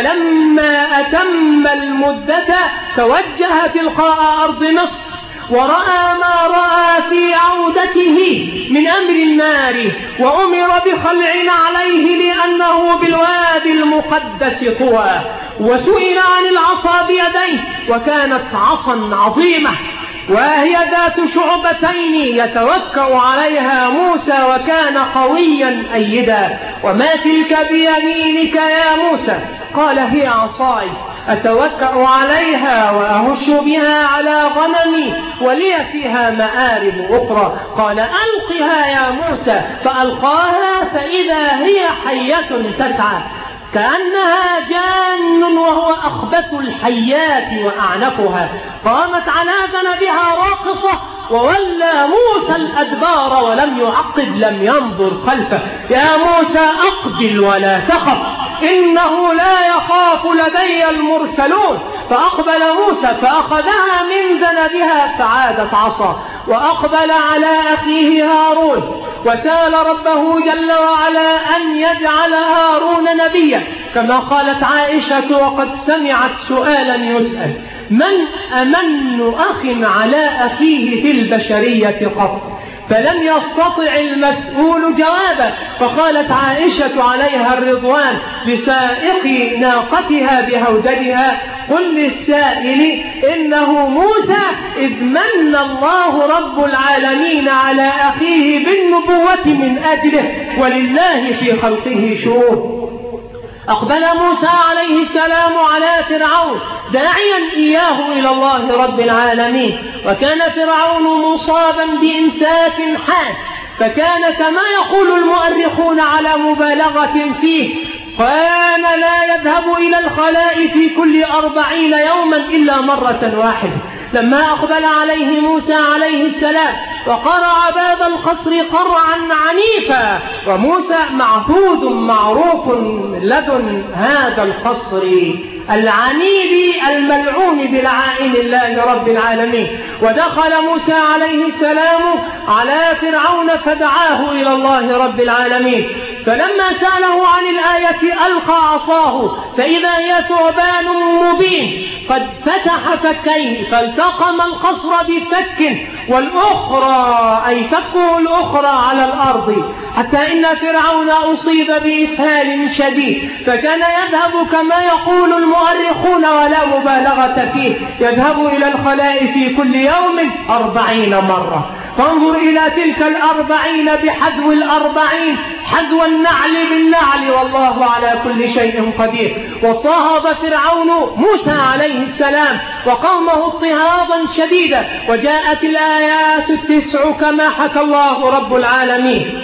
فلما أتم المدة توجه تلقاء أرض مصر، ورأى ما رأى في عودته من أمر النار، وأمر بخلع عليه لأنه بالوادي المقدس طوى، وسئل عن العصا بيديه، وكانت عصا عظيمة وهي ذات شعبتين يتوكأ عليها موسى، وكان قويا أيدا. وما تلك بيمينك يا موسى؟ قال: هي عصاي أتوكأ عليها وأهش بها على غنمي ولي فيها مآرب أخرى. قال: ألقها يا موسى، فألقاها فإذا هي حية تسعى كأنها جان، وهو أخبث الحيات وأعنفها. قامت على ذنبها راقصة، وولى موسى الأدبار ولم يعقب، لم ينظر خلفه. يا موسى أقبل ولا تخف، إنه لا يخاف لدي المرسلون. فأقبل موسى فأخذها من ذنبها فعادت عصا، وأقبل على أخيه هارون وسأل ربه جل وعلا أن يجعل هارون نبيا، كما قالت عائشة وقد سمعت سؤالا يسأل: من أمن أخ على أخيه في البشرية قط؟ فلم يستطع المسؤول جوابا، فقالت عائشة عليها الرضوان لسائق ناقتها بهودجها: قل للسائل إنه موسى إذ من الله رب العالمين على أخيه بالنبوة من أجله، ولله في خلقه شؤون. أقبل موسى عليه السلام على فرعون داعيا إياه إلى الله رب العالمين، وكان فرعون مصابا بإمساك حاد، فكان كما يقول المؤرخون على مبالغة فيه كان لا يذهب إلى الخلاء في كل أربعين يوما إلا مرة واحدة. لما أقبل عليه موسى عليه السلام وقرع باب القصر قرعا عنيفا، وموسى معهود معروف لدن هذا القصر العنيد الملعون بلعائن الله رب العالمين. ودخل موسى عليه السلام على فرعون فدعاه إلى الله رب العالمين، فلما سأله عن الآية ألقى عصاه فإذا هي ثعبان مبين قد فتح فكيه فالتقم القصر بفك والأخرى أي فكه الأخرى على الأرض، حتى إن فرعون أصيب بإسهال شديد، فكان يذهب كما يقول المؤرخون ولا مبالغة فيه يذهب إلى الخلاء في كل يوم أربعين مرة. فانظر إلى تلك الأربعين بحذو الأربعين، حذو النعل بالنعل، والله على كل شيء قدير. واضطهد فرعون موسى عليه السلام وقومه اضطهادا شديدا، وجاءت الآيات التسع كما حكى الله رب العالمين: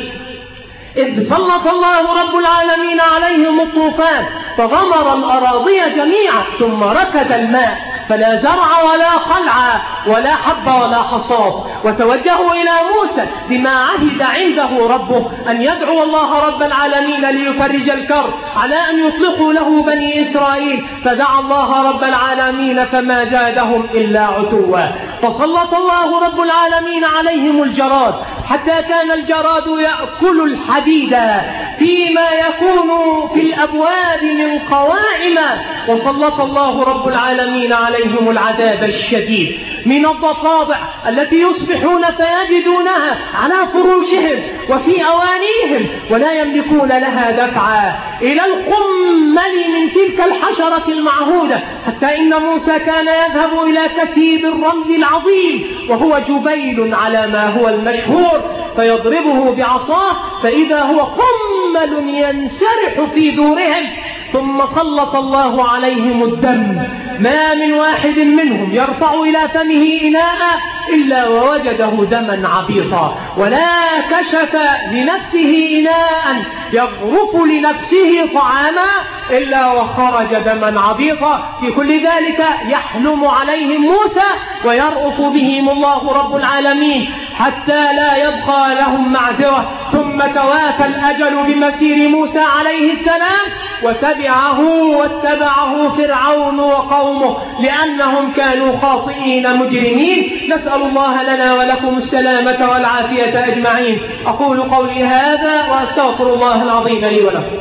إذ سلط الله رب العالمين عليهم الطوفان فغمر الأراضي جميعا ثم ركد الماء فلا زرع ولا قلع ولا حب ولا حصاد، وتوجهوا إلى موسى بما عهد عنده ربه أن يدعو الله رب العالمين ليفرج الكرب على أن يطلقوا له بني إسرائيل، فدعا الله رب العالمين فما زادهم إلا عتوا، فسلط الله رب العالمين عليهم الجراد حتى كان الجراد يأكل الحديد فيما يكون في الأبواب من قوائم، وسلط الله رب العالمين عليهم العذاب الشديد من الضفادع التي يصبحون فيجدونها على فروشهم وفي أوانيهم ولا يملكون لها دفعا، إلى القمل من تلك الحشرة المعهودة، حتى إن موسى كان يذهب إلى كتيب الرمل العظيم وهو جبيل على ما هو المشهور فيضربه بعصاه فإذا هو قمل ينسرح في دورهم، ثم سلط الله عليهم الدم، ما من واحد منهم يرفع إلى فمه إناء إلا ووجده دما عبيطا، ولا كشف لنفسه إناء يغرف لنفسه طعاما إلا وخرج دما عبيطا. في كل ذلك يحلم عليهم موسى ويرأف بهم الله رب العالمين حتى لا يبقى لهم معذرة. ثم توافى الأجل بمسير موسى عليه السلام وتبعه واتبعه فرعون وقومه لأنهم كانوا خاطئين مجرمين. نسأل الله لنا ولكم السلامة والعافية أجمعين. أقول قولي هذا وأستغفر الله العظيم لي ولكم.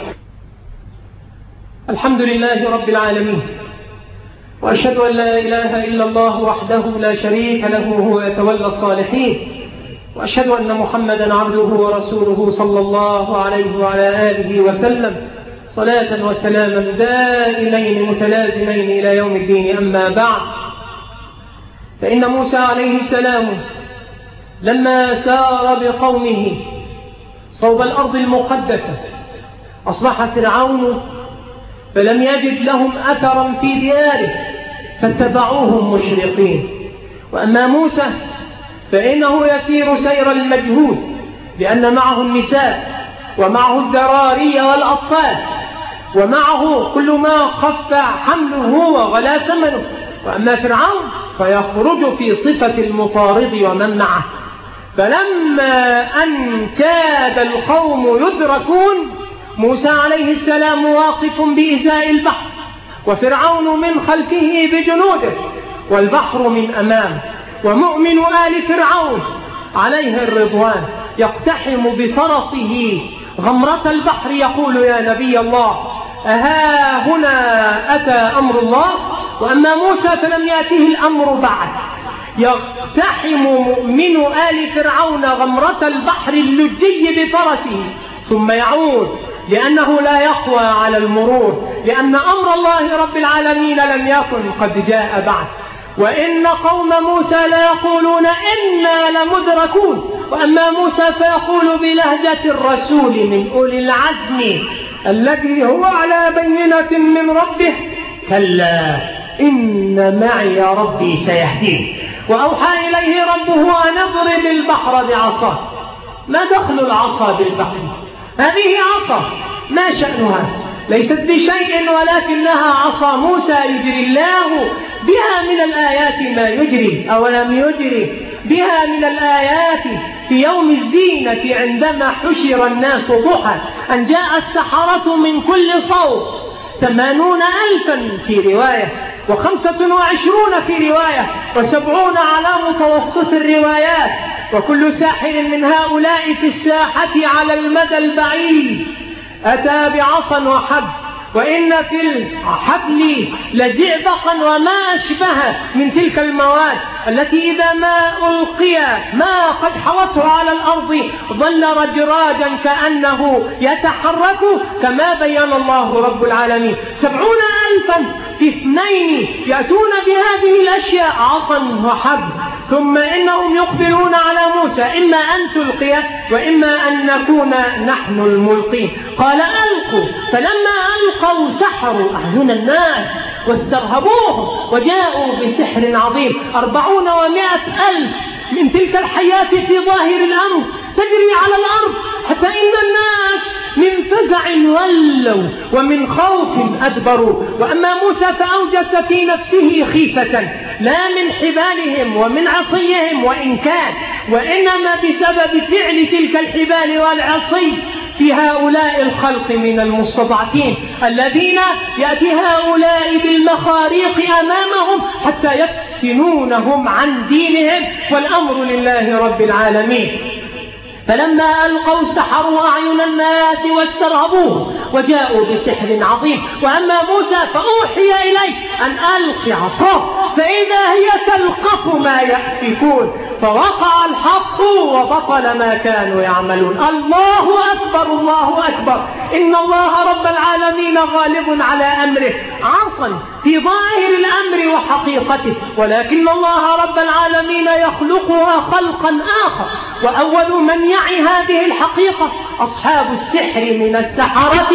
الحمد لله رب العالمين، وأشهد أن لا إله إلا الله وحده لا شريك له وهو يتولى الصالحين، وأشهد أن محمدا عبده ورسوله صلى الله عليه وعلى آله وسلم صلاة وسلاما دائمين متلازمين إلى يوم الدين. أما بعد، فإن موسى عليه السلام لما سار بقومه صوب الأرض المقدسة أصبح فرعون فلم يجد لهم أثرا في دياره فاتبعوهم مشرقين. وأما موسى فإنه يسير سير المجهود لأن معه النساء ومعه الذراري والأطفال ومعه كل ما خف حمله وغلا ثمنه. وأما فرعون فيخرج في صفة المطارد ومن معه. فلما أن كاد القوم يدركون موسى عليه السلام واقف بإزاء البحر وفرعون من خلفه بجنوده والبحر من أمامه، ومؤمن آل فرعون عليه الرضوان يقتحم بفرسه غمرة البحر يقول يا نبي الله أها هنا أتى أمر الله؟ وأما موسى فلم يأته الأمر بعد. يقتحم مؤمن آل فرعون غمرة البحر اللجي بفرسه ثم يعود لأنه لا يقوى على المرور، لأن أمر الله رب العالمين لم يكن قد جاء بعد. وإن قوم موسى ليقولون إنا لمدركون، وأما موسى فيقول بلهجة الرسول من أولي العزم الذي هو على بينة من ربه كلا إن معي ربي سيهدين. وأوحى إليه ربه أن اضرب البحر بعصاه. ما دخل العصا بالبحر؟ هذه عصا، ما شأنها؟ ليست بشيء ولكنها عصا موسى يجري الله بها من الآيات ما يجري. أولم يجري بها من الآيات في يوم الزينة عندما حشر الناس ضحى أن جاء السحرة من كل صوب ثمانون ألفا في رواية وخمسة وعشرون في رواية وسبعون على متوسط الروايات، وكل ساحر من هؤلاء في الساحة على المدى البعيد أتى بعصا وحبل، وإن في الحبل لزئبقا وما أشبه من تلك المواد التي إذا ما ألقي ما قد حوته على الأرض ظل رجراجا كأنه يتحرك كما بيّن الله رب العالمين. سبعون ألفا في اثنين يأتون بهذه الأشياء عصا وحبل، ثم إنهم يقبلون على موسى إما أن تلقي وإما أن نكون نحن الملقين. قال ألقوا، فلما ألقوا سحروا أعين الناس واسترهبوهم وجاءوا بسحر عظيم. أربعون ومائة ألف من تلك الحياة في ظاهر الأمر تجري على الأرض حتى إن الناس من فزع ولوا ومن خوف أدبروا. وأما موسى فأوجس في نفسه خيفة لا من حبالهم ومن عصيهم وإن كان، وإنما بسبب فعل تلك الحبال والعصي في هؤلاء الخلق من المستضعفين الذين يأتي هؤلاء بالمخاريق أمامهم حتى يفتنونهم عن دينهم، والأمر لله رب العالمين. فلما ألقوا سحروا أعين الناس واسترهبوه وجاءوا بسحر عظيم. وأما موسى فأوحي إليه أن ألق عصاه فإذا هي تلقف ما يأفكون، فوقع الحق وبطل ما كانوا يعملون. الله أكبر الله أكبر، إن الله رب العالمين غالب على أمره، عصا في ظاهر الأمر وحقيقته، ولكن الله رب العالمين يخلقها خلقا آخر. وأول من يعي هذه الحقيقة أصحاب السحر من السحرة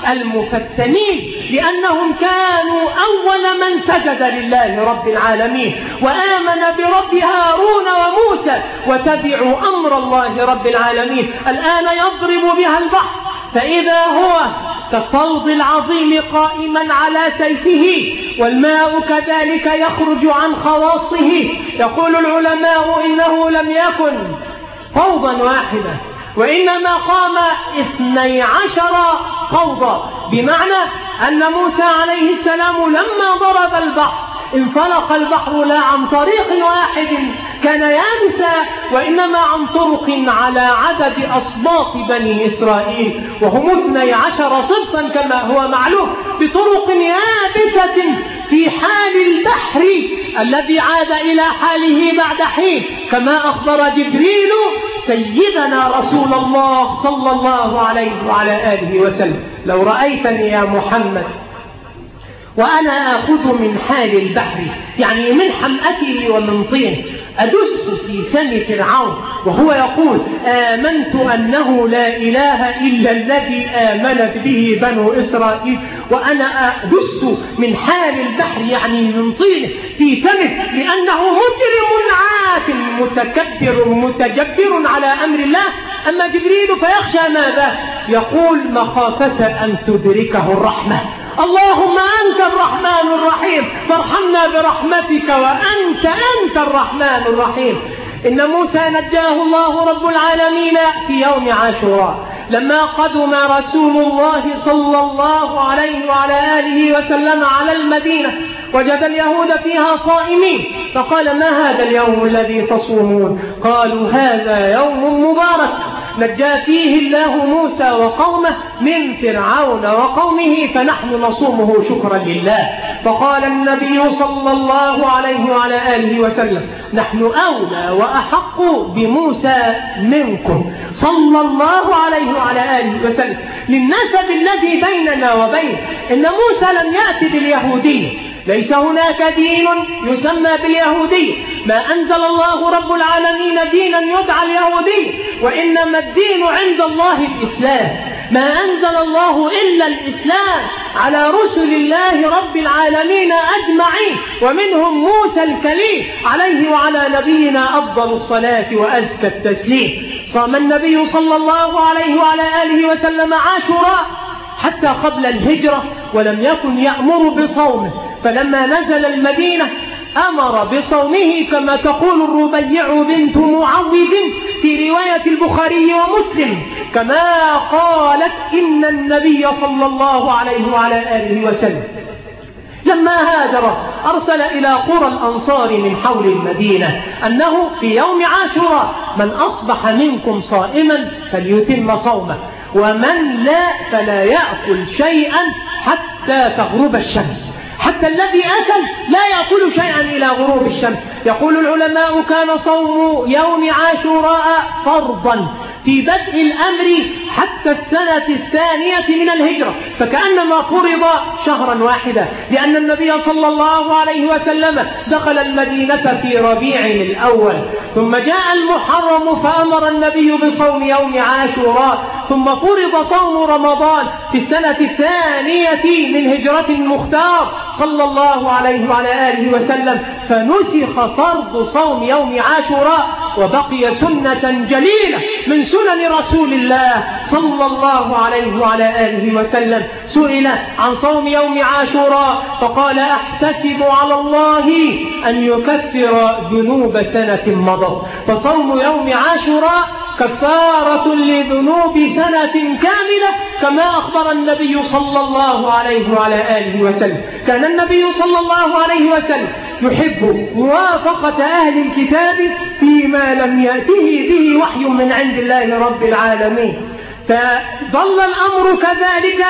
المفتنين، لأنهم كانوا أول من سجد لله رب العالمين وآمن برب هارون وموسى وتبعوا أمر الله رب العالمين. الآن يضرب بها البحر فإذا هو كالطود العظيم قائما على سيفه، والماء كذلك يخرج عن خواصه. يقول العلماء إنه لم يكن فوضا واحدا، وإنما قام اثني عشر فوضا، بمعنى أن موسى عليه السلام لما ضرب البحر انفلق البحر لا عن طريق واحد كان يابسا، وإنما عن طرق على عدد أصباط بني إسرائيل، وهم اثني عشر صبطا كما هو معلوم، بطرق يابسة في حال البحر الذي عاد إلى حاله بعد حين، كما أخبر جبريل سيدنا رسول الله صلى الله عليه وعلى آله وسلم: لو رأيتني يا محمد وأنا آخذ من حال البحر، يعني من حمأته ومن طين، أدس في فم فرعون وهو يقول آمنت أنه لا إله إلا الذي آمنت به بنو إسرائيل، وأنا أدس من حال البحر يعني من طين في فمه، لأنه مجرم عات متكبر متجبر على أمر الله. أما جبريل فيخشى ماذا؟ يقول مخافة أن تدركه الرحمة. اللهم أنت الرحمن الرحيم فارحمنا برحمتك وأنت أنت الرحمن الرحيم. إن موسى نجاه الله رب العالمين في يوم عاشوراء لما قدم رسول الله صلى الله عليه وعلى آله وسلم على المدينة، وجد اليهود فيها صائمين، فقال: ما هذا اليوم الذي تصومون؟ قالوا: هذا يوم مبارك نجى فيه الله موسى وقومه من فرعون وقومه، فنحن نصومه شكرا لله. فقال النبي صلى الله عليه وعلى آله وسلم: نحن أولى وأحق بموسى منكم صلى الله عليه وعلى آله وسلم، للنسب الذي بيننا وبين إن موسى لم يأتي باليهودية، ليس هناك دين يسمى باليهودية، ما أنزل الله رب العالمين دينا يدعى اليهودية، وإنما الدين عند الله الإسلام، ما أنزل الله إلا الإسلام على رسل الله رب العالمين أجمعين، ومنهم موسى الكليم عليه وعلى نبينا أفضل الصلاة وأزكى التسليم. صام النبي صلى الله عليه وعلى آله وسلم عاشوراء حتى قبل الهجرة، ولم يكن يأمر بصومه، فلما نزل المدينة أمر بصومه كما تقول الربيع بنت معوذ في رواية البخاري ومسلم، كما قالت إن النبي صلى الله عليه وعلى آله وسلم لما هاجر أرسل إلى قرى الأنصار من حول المدينة أنه في يوم عاشوراء من أصبح منكم صائما فليتم صومه، ومن لا فلا يأكل شيئا حتى تغرب الشمس. حتى الذي أكل لا يأكل شيئا إلى غروب الشمس. يقول العلماء: كان صوم يوم عاشوراء فرضا في بدء الأمر حتى السنة الثانية من الهجرة، فكأنما فرض شهرا واحدا، لأن النبي صلى الله عليه وسلم دخل المدينة في ربيع الأول، ثم جاء المحرم فأمر النبي بصوم يوم عاشوراء، ثم فرض صوم رمضان في السنة الثانية من هجرة المختار صلى الله عليه وعلى آله وسلم، فنسخ فرض صوم يوم عاشوراء، وبقي سنة جليلة من سنن رسول الله صلى الله عليه وعلى آله وسلم. سئل عن صوم يوم عاشوراء فقال: أحتسب على الله أن يكفر ذنوب سنة مضت. فصوم يوم عاشوراء كفارة لذنوب سنة كاملة، كما أخبر النبي صلى الله عليه وعلى آله وسلم. كان النبي صلى الله عليه وسلم يحب موافقة أهل الكتاب فيما لم يأته به وحي من عند الله رب العالمين، فظل الأمر كذلك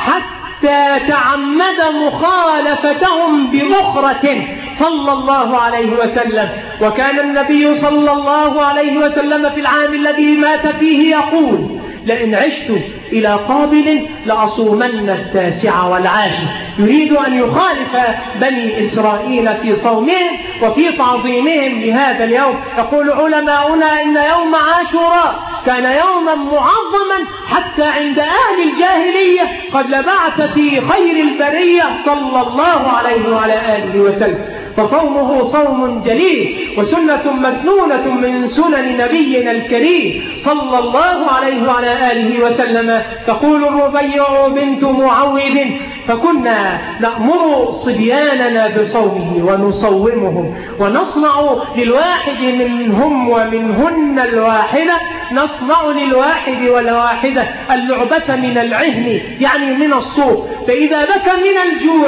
حتى تعمد مخالفتهم بأخرة صلى الله عليه وسلم. وكان النبي صلى الله عليه وسلم في العام الذي مات فيه يقول: لئن عشت إلى قابل لأصومن التاسع والعاشر، يريد أن يخالف بني إسرائيل في صومهم وفي تعظيمهم لهذا اليوم. يقول علماؤنا إن يوم عاشوراء كان يوما معظما حتى عند أهل الجاهلية قبل بعثة خير البرية صلى الله عليه وعلى آله وسلم. فصومه صوم جليل وسنة مسنونة من سنن نبينا الكريم صلى الله عليه وعلى آله وسلم. تقول الربيع بنت معوذ: فكنا نأمر صبياننا بصومه ونصومهم، ونصنع للواحد منهم ومنهن الواحدة، نصنع للواحد والواحدة اللعبة من العهن يعني من الصوف، فإذا بكى من الجوع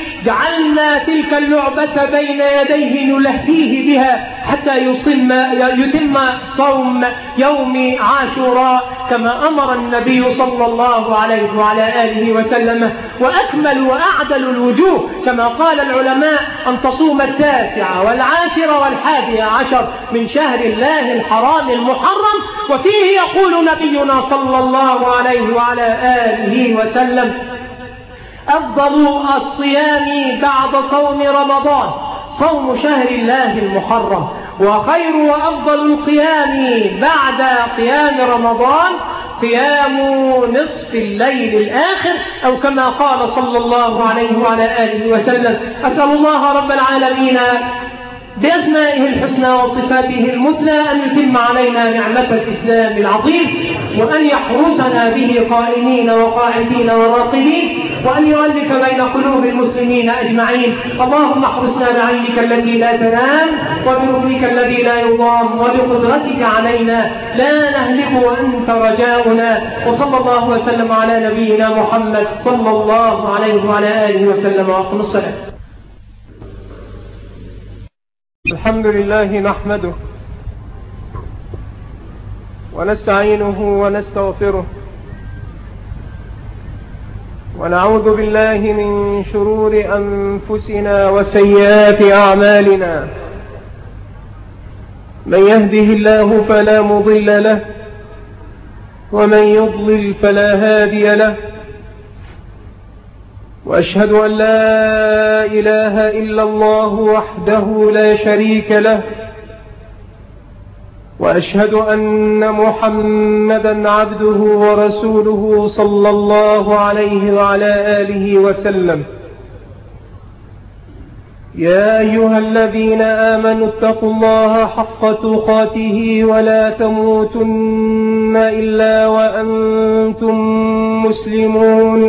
جعلنا تلك اللعبة بين يديه نلهيه بها حتى يصم يتم صوم يوم عاشوراء كما أمر النبي صلى الله عليه وعلى آله وسلم. وأكمل وأعدل الوجوه كما قال العلماء أن تصوم التاسع والعاشر والحادي عشر من شهر الله الحرام المحرم. وفيه يقول نبينا صلى الله عليه وعلى آله وسلم: أفضل الصيام بعد صوم رمضان صوم شهر الله المحرم، وخير وأفضل القيام بعد قيام رمضان قيام نصف الليل الآخر، أو كما قال صلى الله عليه وعلى آله وسلم. أسأل الله رب العالمين بأسمائه الحسنى وصفاته المثلى أن يتم علينا نعمة الإسلام العظيم، وأن يحرسنا به قائمين وقاعدين وراقدين، وأن يؤلف بين قلوب المسلمين أجمعين. اللهم احرسنا بعينك التي لا تنام، وبنورك الذي لا يضام، وبقدرتك علينا لا نهلك وأنت رجاؤنا. وصلى الله وسلم على نبينا محمد صلى الله عليه وعلى آله وسلم. وأقم الصلاة. الحمد لله نحمده ونستعينه ونستغفره ونعوذ بالله من شرور أنفسنا وسيئات أعمالنا. من يهده الله فلا مضل له ومن يضلل فلا هادي له، وأشهد أن لا إله إلا الله وحده لا شريك له، وأشهد أن محمدا عبده ورسوله صلى الله عليه وعلى آله وسلم. يا أيها الذين آمنوا اتقوا الله حق تقاته ولا تموتن إلا وأنتم مسلمون.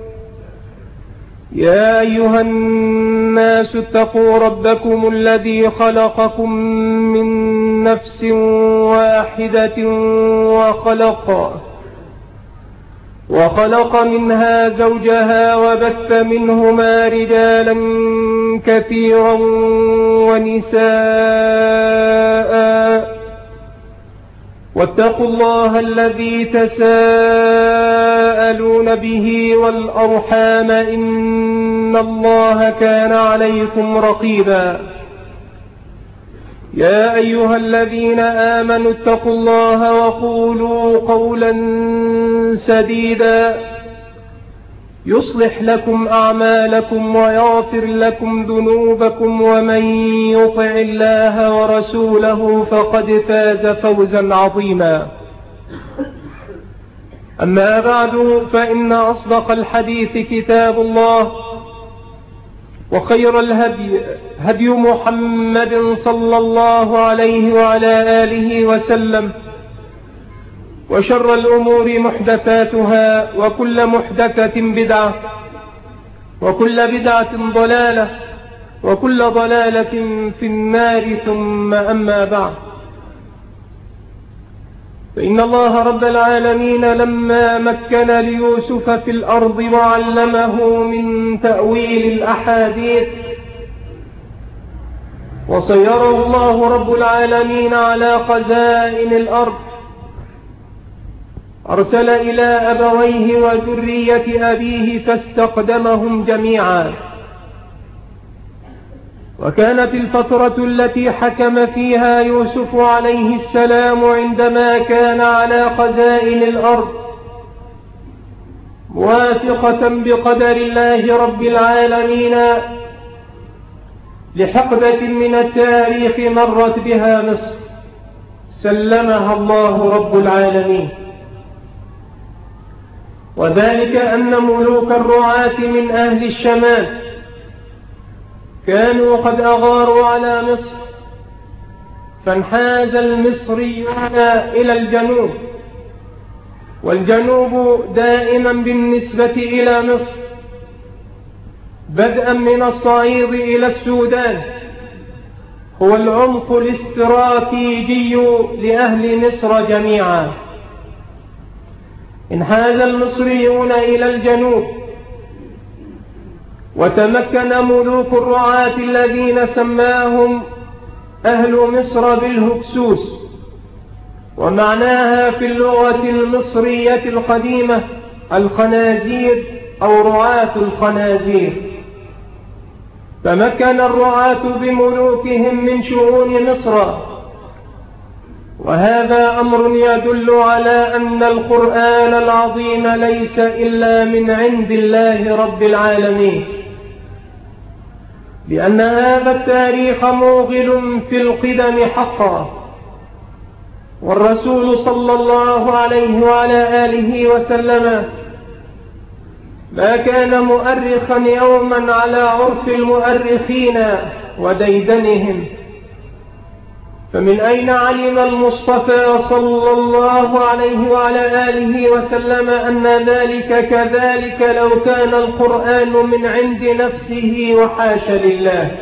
يا أيها الناس اتقوا ربكم الذي خلقكم من نفس واحدة وخلق وخلق منها زوجها وبث منهما رجالا كثيرا ونساء، واتقوا الله الذي تساءلون به والأرحام إن الله كان عليكم رقيبا. يا أيها الذين آمنوا اتقوا الله وقولوا قولا سديدا يصلح لكم أعمالكم ويغفر لكم ذنوبكم، ومن يطع الله ورسوله فقد فاز فوزا عظيما. أما بعد، فإن أصدق الحديث كتاب الله، وخير الهدي هدي محمد صلى الله عليه وعلى آله وسلم، وشر الأمور محدثاتها، وكل محدثة بدعة، وكل بدعة ضلالة، وكل ضلالة في النار. ثم أما بعد، فإن الله رب العالمين لما مكن ليوسف في الأرض وعلمه من تأويل الأحاديث، وصيره الله رب العالمين على خزائن الأرض، أرسل إلى أبويه وذرية أبيه فاستقدمهم جميعا. وكانت الفترة التي حكم فيها يوسف عليه السلام عندما كان على خزائن الأرض موافقة بقدر الله رب العالمين لحقبة من التاريخ مرت بها مصر، سلمها الله رب العالمين. وذلك أن ملوك الرعاة من أهل الشمال كانوا قد أغاروا على مصر، فانحاز المصريون إلى الجنوب، والجنوب دائما بالنسبة إلى مصر بدءا من الصعيد إلى السودان هو العمق الاستراتيجي لأهل مصر جميعا. انحاز المصريون إلى الجنوب، وتمكن ملوك الرعاة الذين سماهم أهل مصر بالهكسوس، ومعناها في اللغة المصرية القديمة الخنازير أو رعاة الخنازير. تمكن الرعاة بملوكهم من شؤون مصر، وهذا أمر يدل على أن القرآن العظيم ليس إلا من عند الله رب العالمين، لأن هذا التاريخ موغل في القدم حقا. والرسول صلى الله عليه وعلى آله وسلم ما كان مؤرخا يوما على عرف المؤرخين وديدنهم، فمن أين علم المصطفى صلى الله عليه وعلى آله وسلم أن ذلك كذلك لو كان القرآن من عند نفسه؟ وحاش لله،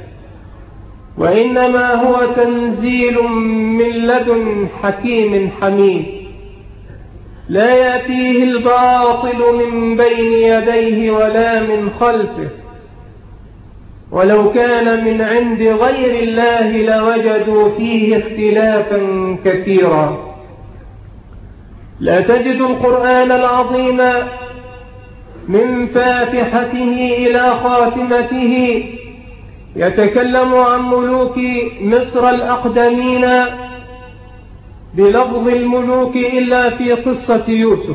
وإنما هو تنزيل من لدن حكيم حميد، لا يأتيه الباطل من بين يديه ولا من خلفه، ولو كان من عند غير الله لوجدوا فيه اختلافا كثيرا. لا تجد القرآن العظيم من فاتحته إلى خاتمته يتكلم عن ملوك مصر الأقدمين بلفظ الملوك إلا في قصة يوسف.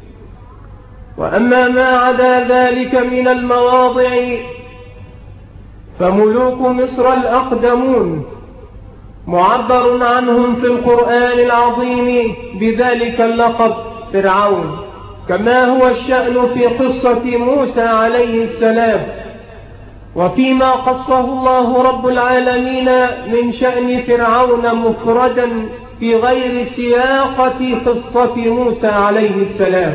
وأما ما عدا ذلك من المواضع فملوك مصر الأقدمون معبر عنهم في القرآن العظيم بذلك اللقب فرعون، كما هو الشأن في قصة موسى عليه السلام، وفيما قصه الله رب العالمين من شأن فرعون مفردا في غير سياقة قصة موسى عليه السلام.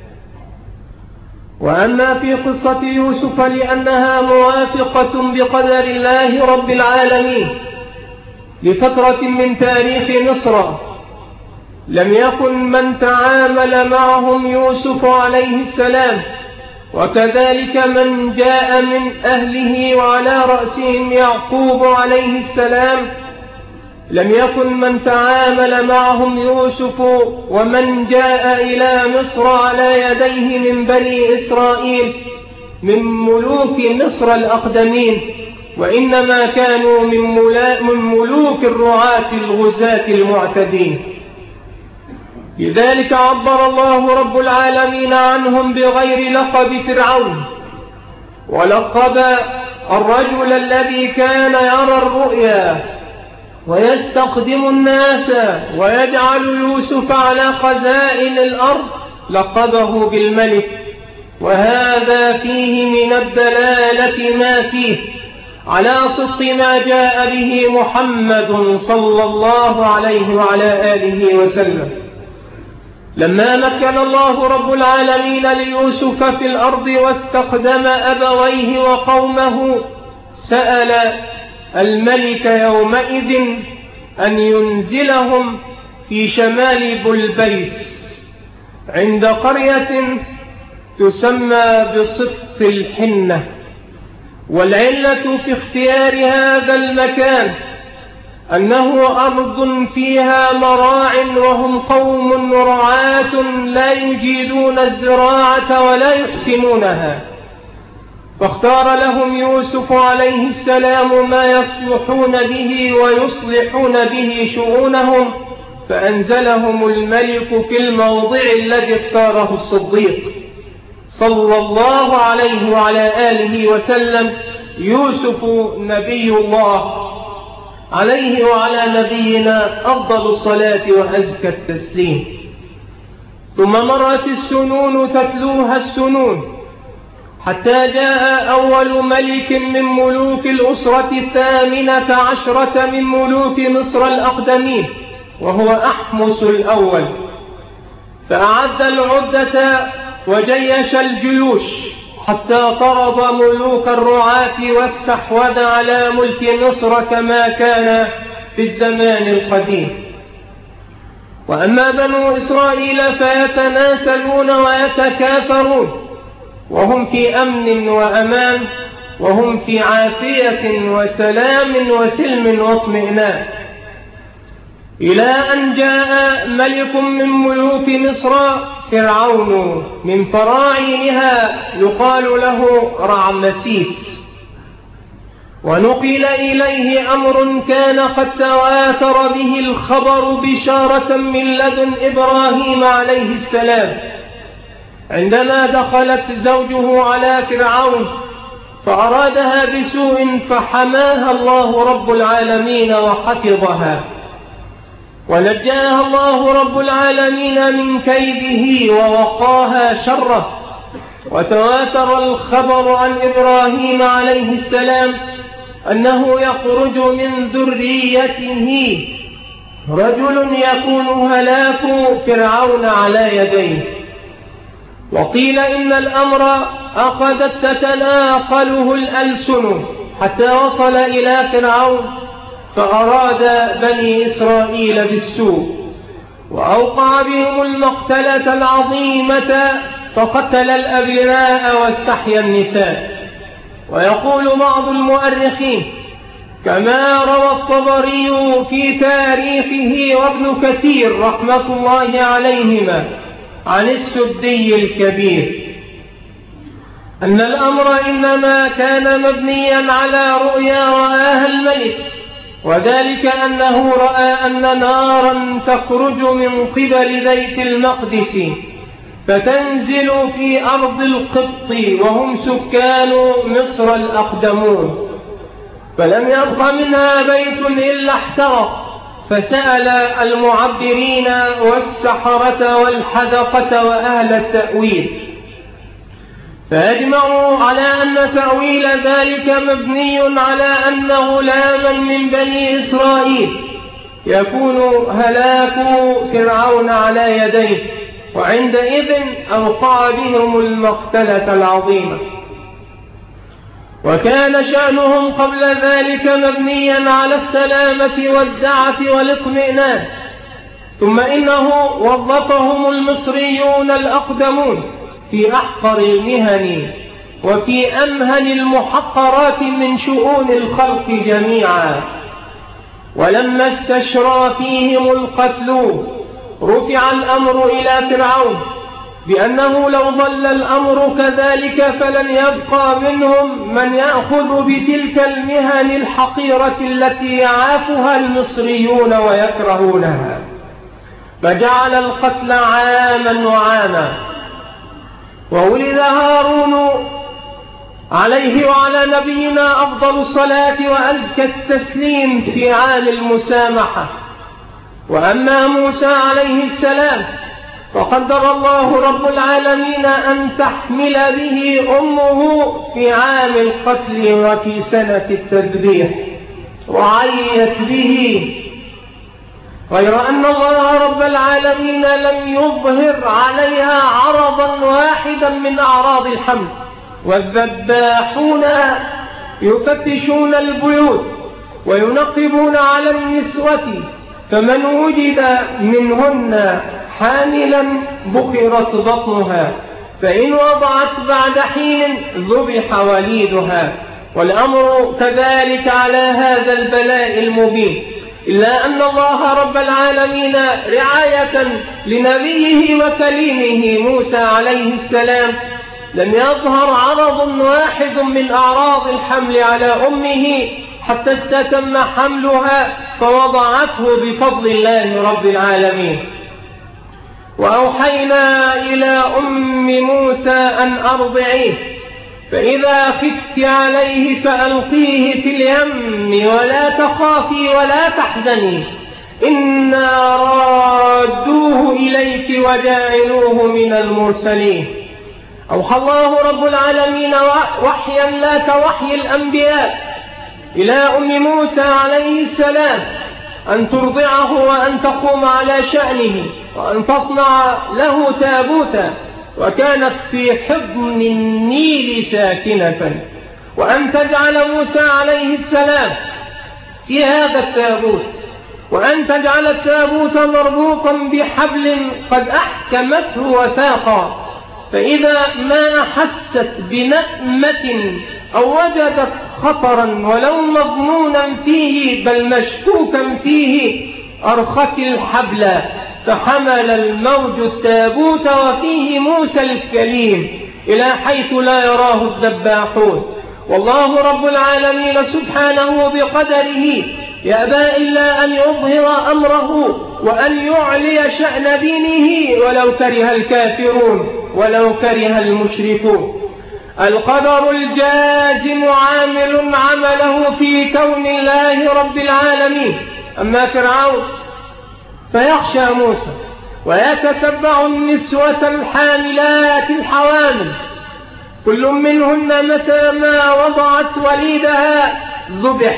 وأما في قصة يوسف لأنها موافقة بقدر الله رب العالمين لفترة من تاريخ مصر لم يكن من تعامل معهم يوسف عليه السلام، وكذلك من جاء من أهله وعلى رأسهم يعقوب عليه السلام لم يكن من تعامل معهم يوسف ومن جاء إلى مصر على يديه من بني إسرائيل من ملوك مصر الأقدمين، وإنما كانوا من ملوك الرعاة الغزاة المعتدين. لذلك عبر الله رب العالمين عنهم بغير لقب فرعون، ولقب الرجل الذي كان يرى الرؤيا ويستخدم الناس ويجعل يوسف على خزائن الأرض لقبه بالملك. وهذا فيه من الدلالة ما فيه على صدق ما جاء به محمد صلى الله عليه وعلى آله وسلم. لما مكن الله رب العالمين ليوسف في الأرض واستخدم أبويه وقومه سأل الملك يومئذ أن ينزلهم في شمال بلبيس عند قرية تسمى بصفت الحنة. والعلة في اختيار هذا المكان أنه أرض فيها مراع وهم قوم رعاة لا يجيدون الزراعة ولا يحسنونها، فاختار لهم يوسف عليه السلام ما يصلحون به ويصلحون به شؤونهم، فأنزلهم الملك في الموضع الذي اختاره الصديق صلى الله عليه وعلى آله وسلم يوسف نبي الله عليه وعلى نبينا أفضل الصلاة وأزكى التسليم. ثم مرت السنون تتلوها السنون حتى جاء أول ملك من ملوك الأسرة الثامنة عشرة من ملوك مصر الأقدمين، وهو أحمس الأول، فأعد العدة وجيش الجيوش حتى طرد ملوك الرعاة واستحوذ على ملك مصر كما كان في الزمان القديم. وأما بنو إسرائيل فيتناسلون ويتكاثرون وهم في أمن وأمان، وهم في عافية وسلام وسلم واطمئنان، إلى أن جاء ملك من ملوك مصر فرعون من فراعينها يقال له رعمسيس، ونقل إليه أمر كان قد تواتر به الخبر بشارة من لدن إبراهيم عليه السلام عندما دخلت زوجه على فرعون فأرادها بسوء فحماها الله رب العالمين وحفظها، ونجاها الله رب العالمين من كيده ووقاها شره. وتواتر الخبر عن إبراهيم عليه السلام أنه يخرج من ذريته رجل يكون هلاك فرعون على يديه. وقيل إن الأمر أخذت تتناقله الألسن حتى وصل إلى فرعون، فأراد بني إسرائيل بالسوء وأوقع بهم المقتلة العظيمة، فقتل الأبناء واستحيا النساء. ويقول بعض المؤرخين كما روى الطبري في تاريخه وابن كثير رحمة الله عليهما عن السدي الكبير أن الأمر إنما كان مبنيا على رؤيا رآها الملك، وذلك أنه رأى أن نارا تخرج من قبل بيت المقدس فتنزل في أرض القبط وهم سكان مصر الأقدمون، فلم يبق منها بيت إلا احترق، فسأل المعبرين والسحرة والحدقة وأهل التأويل، فأجمعوا على أن تأويل ذلك مبني على أن غلاما من بني إسرائيل يكون هلاك فرعون على يديه، وعندئذ أوقع بهم المقتلة العظيمة. وكان شأنهم قبل ذلك مبنيا على السلامة والدعة والاطمئنان، ثم إنه وظفهم المصريون الأقدمون في أحقر المهن وفي أمهن المحقرات من شؤون الخلق جميعا، ولما استشرى فيهم القتل رفع الأمر إلى فرعون بأنه لو ظل الأمر كذلك فلن يبقى منهم من يأخذ بتلك المهن الحقيرة التي يعافها المصريون ويكرهونها، فجعل القتل عاما وعاما. وولد هارون عليه وعلى نبينا أفضل الصلاة وأزكى التسليم في عام المسامحة. وأما موسى عليه السلام فقدر الله رب العالمين أن تحمل به أمه في عام القتل وفي سنة التذبيح، وعيت به، غير أن الله رب العالمين لم يظهر عليها عرضا واحدا من أعراض الحمل، والذباحون يفتشون البيوت وينقبون على النسوة، فمن وجد منهن حاملا بخرت بطنها، فإن وضعت بعد حين ذبح وليدها. والأمر كذلك على هذا البلاء المبين، إلا أن الله رب العالمين رعاية لنبيه وكليمه موسى عليه السلام لم يظهر عرض واحد من أعراض الحمل على أمه حتى استتم حملها فوضعته بفضل الله رب العالمين. وأوحينا إلى أم موسى أن أرضعيه، فإذا خفت عليه فألقيه في اليم ولا تخافي ولا تحزني إنا رادوه إليك وجاعلوه من المرسلين. أوحى الله رب العالمين وحيا لا كوحي الأنبياء إلى أم موسى عليه السلام أن ترضعه وأن تقوم على شأنه وأن تصنع له تابوتا، وكانت في حضن النيل ساكنة، وأن تجعل موسى عليه السلام في هذا التابوت، وأن تجعل التابوت مربوطا بحبل قد أحكمته وثاقا، فإذا ما أحست بنأمة أو وجدت خطرا ولو مظنونا فيه بل مشكوكا فيه أرخت الحبل، فحمل الموج التابوت وفيه موسى الكليم إلى حيث لا يراه الذباحون. والله رب العالمين سبحانه بقدره يأبى إلا أن يظهر أمره وأن يعلي شأن دينه ولو كره الكافرون ولو كره المشركون. القدر الجازم عامل عمله في كون الله رب العالمين. أما فرعون فيخشى موسى ويتتبع النسوة الحاملات الحوامل، كل منهن متى ما وضعت وليدها ذبح.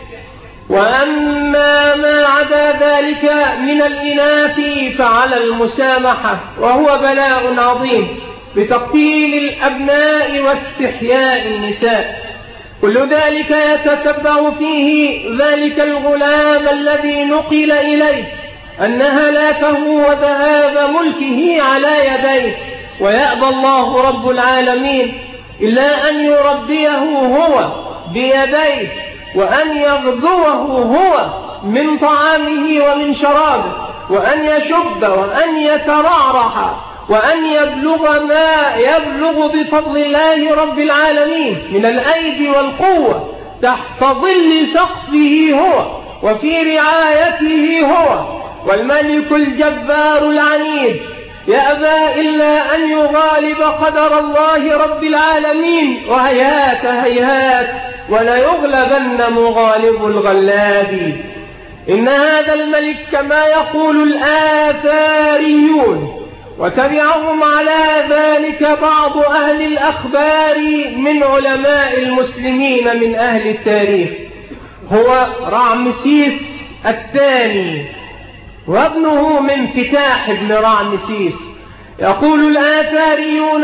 وأما ما عدا ذلك من الإناث فعلى المسامحة، وهو بلاء عظيم بتقتيل الأبناء واستحياء النساء. كل ذلك يتتبع فيه ذلك الغلام الذي نقل إليه أن هلاكه وذهاب ملكه على يديه، ويأبى الله رب العالمين إلا أن يربيه هو بيديه، وأن يغذوه هو من طعامه ومن شرابه، وأن يشب وأن يترعرح وأن يبلغ ما يبلغ بفضل الله رب العالمين من الأيدي والقوة تحت ظل سقفه هو وفي رعايته هو. والملك الجبار العنيد يأبى إلا أن يغالب قدر الله رب العالمين، وهيهات هيهات ولا يغلبن مغالب الغلاب. إن هذا الملك كما يقول الآثاريون، وتبعهم على ذلك بعض أهل الأخبار من علماء المسلمين من أهل التاريخ، هو رعمسيس الثاني وابنه من فتاح بن رعمسيس. يقول الآثاريون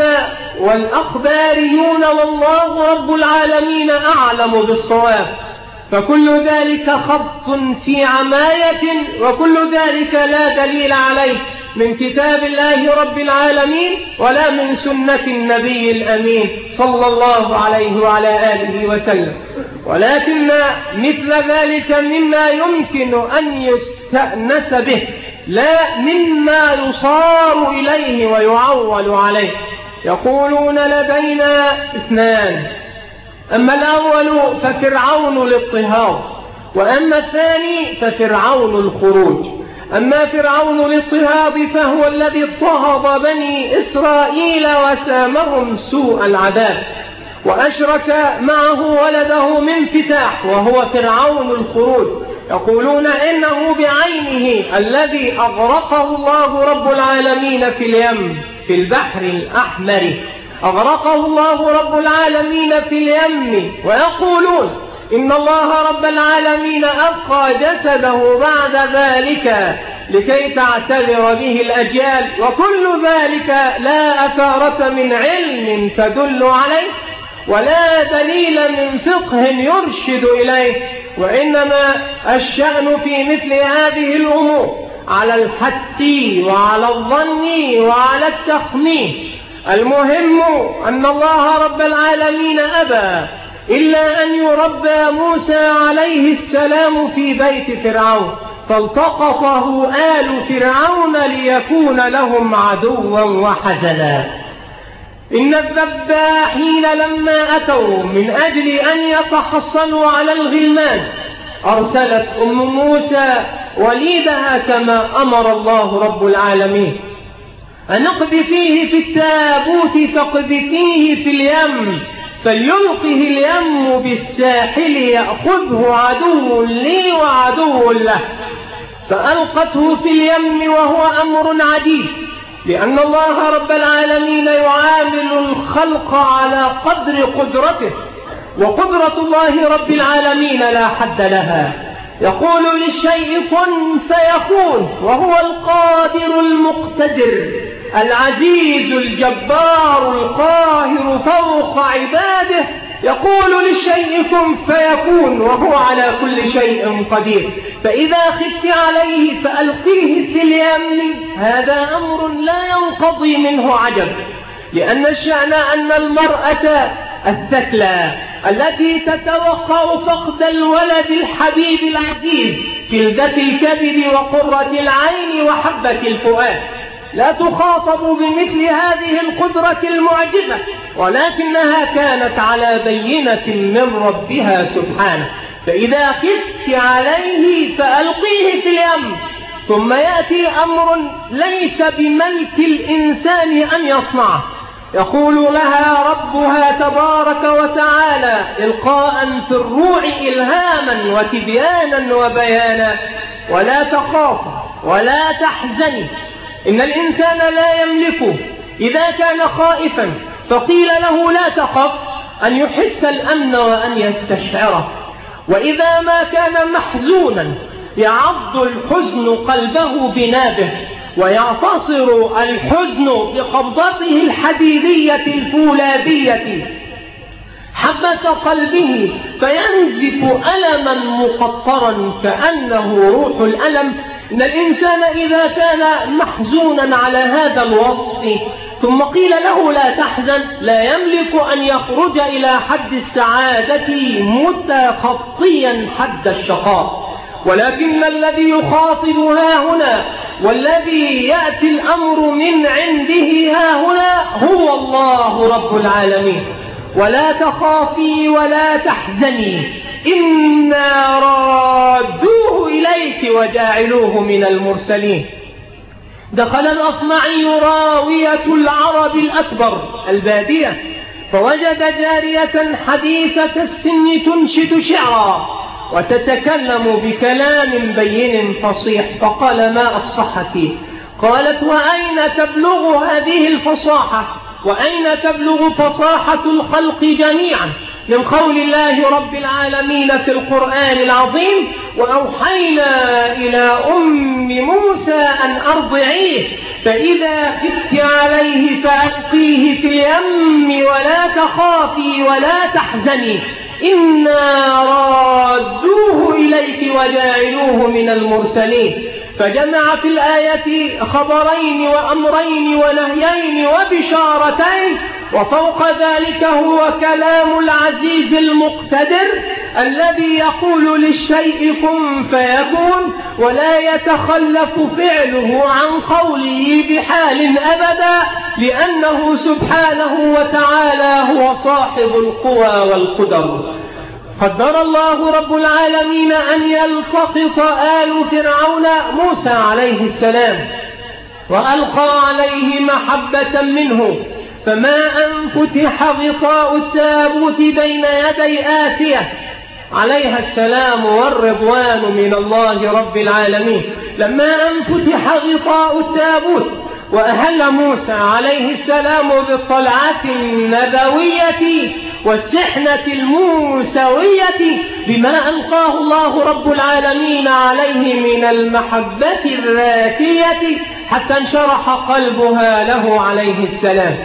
والأخباريون والله رب العالمين أعلم بالصواب، فكل ذلك خط في عماية، وكل ذلك لا دليل عليه من كتاب الله رب العالمين ولا من سنة النبي الأمين صلى الله عليه وعلى آله وسلم، ولكن مثل ذلك مما يمكن أن يستأنس به لا مما يصار إليه ويعول عليه. يقولون لدينا اثنان، أما الأول ففرعون الاضطهاد، وأما الثاني ففرعون الخروج. أما فرعون الاضطهاد فهو الذي اضطهد بني إسرائيل وسامهم سوء العذاب، وأشرك معه ولده من فتاح وهو فرعون الخروج. يقولون إنه بعينه الذي أغرقه الله رب العالمين في اليم في البحر الأحمر، أغرقه الله رب العالمين في اليم. ويقولون إن الله رب العالمين أبقى جسده بعد ذلك لكي تعتذر به الأجيال، وكل ذلك لا أثارة من علم تدل عليه ولا دليل من فقه يرشد إليه، وإنما الشأن في مثل هذه الأمور على الحدس وعلى الظن وعلى التخمين. المهم أن الله رب العالمين أبى إلا أن يربى موسى عليه السلام في بيت فرعون، فالتقطه آل فرعون ليكون لهم عدوا وحزنا. إن الذباحين لما أتوا من أجل أن يتحصنوا على الغلمان أرسلت أم موسى وليدها كما أمر الله رب العالمين أن اقذفيه في التابوت فاقذفيه في اليم فليلقه اليم بالساحل يأخذه عدو لي وعدو له. فألقته في اليم وهو أمر عجيب، لأن الله رب العالمين يعامل الخلق على قدر قدرته، وقدرة الله رب العالمين لا حد لها. يقول للشيء كن فيكون، وهو القادر المقتدر العزيز الجبار القاهر فوق عباده. يقول للشيء كن فيكون وهو على كل شيء قدير. فإذا خفت عليه فألقيه في اليم، هذا أمر لا ينقضي منه عجب، لأن الشأن أن المرأة الثكلى التي تتوقع فقد الولد الحبيب العزيز جلدة الكبد وقرة العين وحبة الفؤاد لا تخاطب بمثل هذه القدرة المعجزة، ولكنها كانت على بينة من ربها سبحانه. فإذا خفت عليه فألقيه في اليم. ثم يأتي أمر ليس بملك الإنسان أن يصنعه، يقول لها ربها تبارك وتعالى إلقاء في الروع إلهاما وتبيانا وبيانا: ولا تخاف ولا تحزني. إن الإنسان لا يملك إذا كان خائفا فقيل له لا تخف أن يحس الأمن وأن يستشعره، وإذا ما كان محزونا يعض الحزن قلبه بنابه ويعتصر الحزن بقبضته الحديدية الفولاذية حبة قلبه فينزف ألما مقطرا كأنه روح الألم. إن الإنسان إذا كان محزونا على هذا الوصف ثم قيل له لا تحزن لا يملك أن يخرج إلى حد السعادة متخطيا حد الشقاء، ولكن الذي يخاطب ها هنا والذي يأتي الأمر من عنده ها هنا هو الله رب العالمين. ولا تخافي ولا تحزني إنا رادوه إليك وجاعلوه من المرسلين. دخل الأصمعي راوية العرب الأكبر البادية فوجد جارية حديثة السن تنشد شعرا وتتكلم بكلام بين فصيح، فقال ما أفصحك؟ قالت وأين تبلغ هذه الفصاحة وأين تبلغ فصاحة الخلق جميعا من قول الله رب العالمين في القرآن العظيم وأوحينا إلى أم موسى أن أرضعيه فإذا خفت عليه فألقيه في اليم ولا تخافي ولا تحزني إنا رادوه إليك وجاعلوه من المرسلين. فجمع في الآية خبرين وأمرين ونهيين وبشارتين، وفوق ذلك هو كلام العزيز المقتدر الذي يقول للشيء كن فيكون ولا يتخلف فعله عن قوله بحال أبدا، لأنه سبحانه وتعالى هو صاحب القوى والقدر. قدر الله رب العالمين أن يلتقط آل فرعون موسى عليه السلام وألقى عليه محبة منه، فما أن فتح غطاء التابوت بين يدي آسية عليها السلام والرضوان من الله رب العالمين، لما أن فتح غطاء التابوت وأهل موسى عليه السلام بالطلعة النبوية والسحنة الموسوية بما ألقاه الله رب العالمين عليه من المحبة الراكية حتى انشرح قلبها له عليه السلام،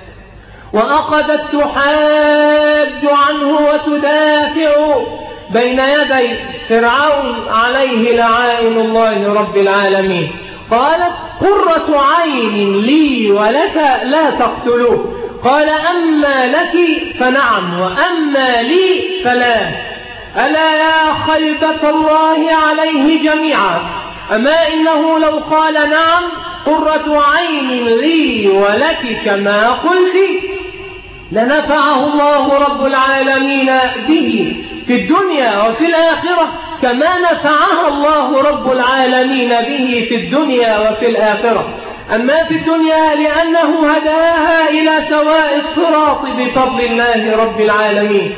وأخذت تحاج عنه وتدافع بين يدي فرعون عليه لعائن الله رب العالمين. قالت قرة عين لي ولك لا تقتلوه، قال أما لك فنعم وأما لي فلا، ألا يا خيبة الله عليه جميعا، أما إنه لو قال نعم قرة عين لي ولك كما قلت لنفعه الله رب العالمين به في الدنيا وفي الآخرة كما نفعها الله رب العالمين به في الدنيا وفي الآخرة. أما في الدنيا لأنه هداها إلى سواء الصراط بفضل الله رب العالمين،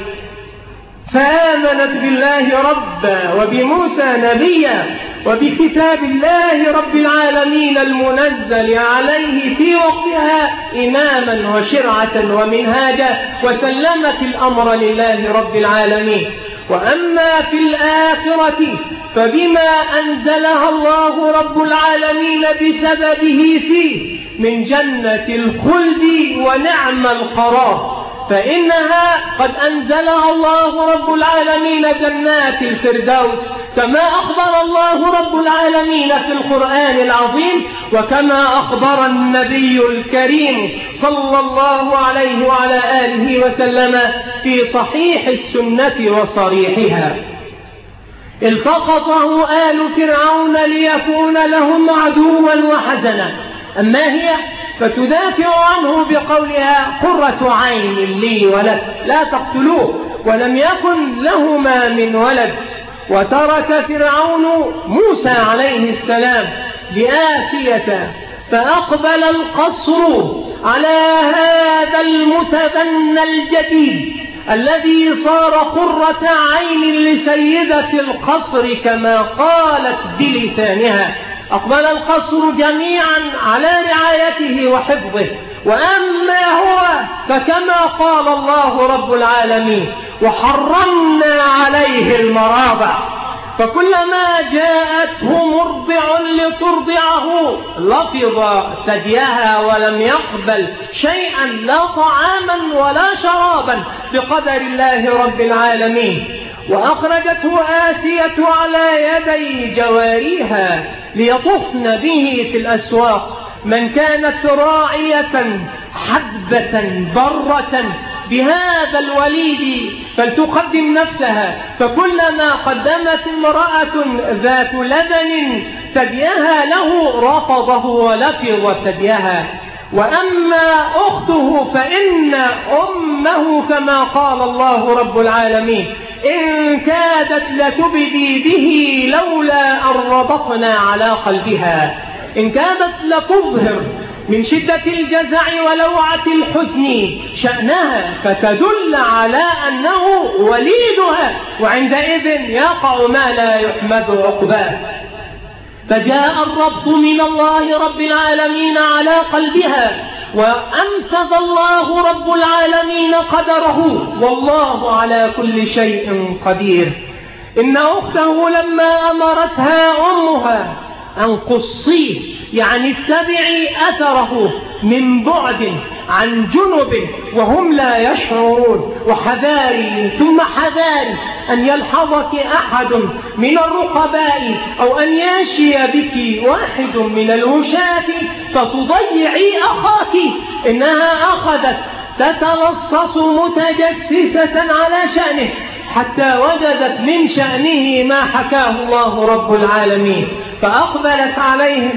فآمنت بالله ربا وبموسى نبيا وبكتاب الله رب العالمين المنزل عليه في وقتها إماما وشرعة ومنهاجا، وسلمت الأمر لله رب العالمين. وأما في الآخرة فبما أنزلها الله رب العالمين بسببه فيه من جنة الخلد ونعم القرار، فإنها قد أنزلها الله رب العالمين جنات الفردوس كما أخبر الله رب العالمين في القرآن العظيم، وكما أخبر النبي الكريم صلى الله عليه وعلى آله وسلم في صحيح السنة وصريحها. التقطه آل فرعون ليكون لهم عدوا وحزنا، أما هي فتدافع عنه بقولها قرة عين لي ولد لا تقتلوه، ولم يكن لهما من ولد. وترك فرعون موسى عليه السلام لآسية، فأقبل القصر على هذا المتبنى الجديد الذي صار قرة عين لسيدة القصر كما قالت بلسانها. أقبل القصر جميعا على رعايته وحفظه، وأما هو فكما قال الله رب العالمين وحرمنا عليه المراضع، فكلما جاءته مرضع لترضعه لفظ ثديها ولم يقبل شيئا لا طعاما ولا شرابا بقدر الله رب العالمين. وأخرجته آسية على يدي جواريها ليطفن به في الأسواق، من كانت راعية حدبة برة بهذا الوليد فلتقدم نفسها، فكلما قدمت امرأة ذات لبن ثديها له رفضه ولفظ ثديها. وأما أخته فإن أمه كما قال الله رب العالمين إن كادت لتبدي به لولا أن ربطنا على قلبها، إن كادت لتظهر من شدة الجزع ولوعة الحزن شأنها فتدل على أنه وليدها، وعندئذ يقع ما لا يحمد عقباه. فجاء الربط من الله رب العالمين على قلبها وأنفذ الله رب العالمين قدره، والله على كل شيء قدير. إن أخته لما أمرتها أمها أن قصيه، يعني اتبعي أثره من بعد عن جنب وهم لا يشعرون، وحذاري ثم حذاري أن يلحظك أحد من الرقباء أو أن ياشي بك واحد من الوشاة فتضيعي أخاك. إنها أخذت تتلصص متجسسة على شأنه حتى وجدت من شأنه ما حكاه الله رب العالمين، فأقبلت عليهم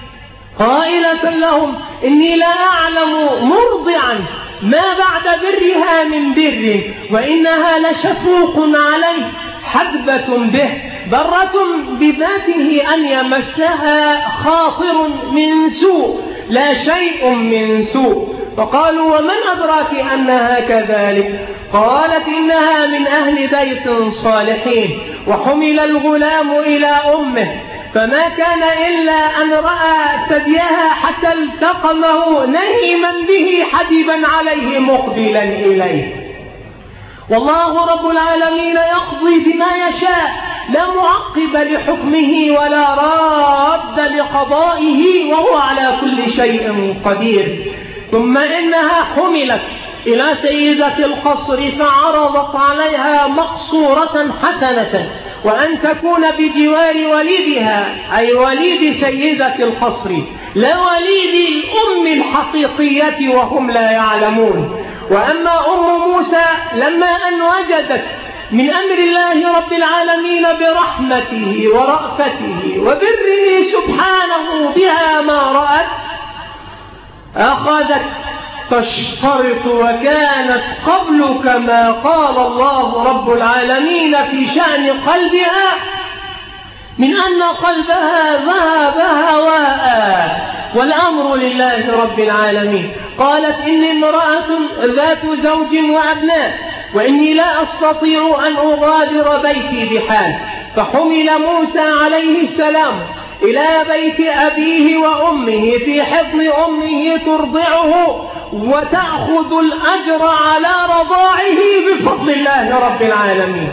قائلة لهم إني لا أعلم مرضعا ما بعد برها من بر، وإنها لشفوق عليه حدبة به برة بذاته أن يمسها خاطر من سوء لا شيء من سوء. فقالوا ومن أدراك أنها كذلك؟ قالت إنها من أهل بيت صالحين. وحمل الغلام إلى أمه فما كان إلا أن رأى ثديها حتى التقمه نهيما به حدبا عليه مقبلا إليه. والله رب العالمين يقضي بما يشاء، لا معقب لحكمه ولا راد لقضائه، وهو على كل شيء قدير. ثم إنها حملت إلى سيدة القصر فعرضت عليها مقصورة حسنة وأن تكون بجوار وليدها، أي وليد سيدة القصر لا وليد الأم الحقيقية وهم لا يعلمون. وأما أم موسى لما أن وجدت من أمر الله رب العالمين برحمته ورأفته وبره سبحانه بها ما رأت أخذت تشترط، وكانت قبل كما قال الله رب العالمين في شأن قلبها من أن قلبها ذهب هواء والأمر لله رب العالمين. قالت إني امرأة ذات زوج وأبناء وإني لا أستطيع أن أغادر بيتي بحال. فحمل موسى عليه السلام إلى بيت أبيه وأمه في حضن أمه ترضعه وتأخذ الأجر على رضاعه بفضل الله رب العالمين.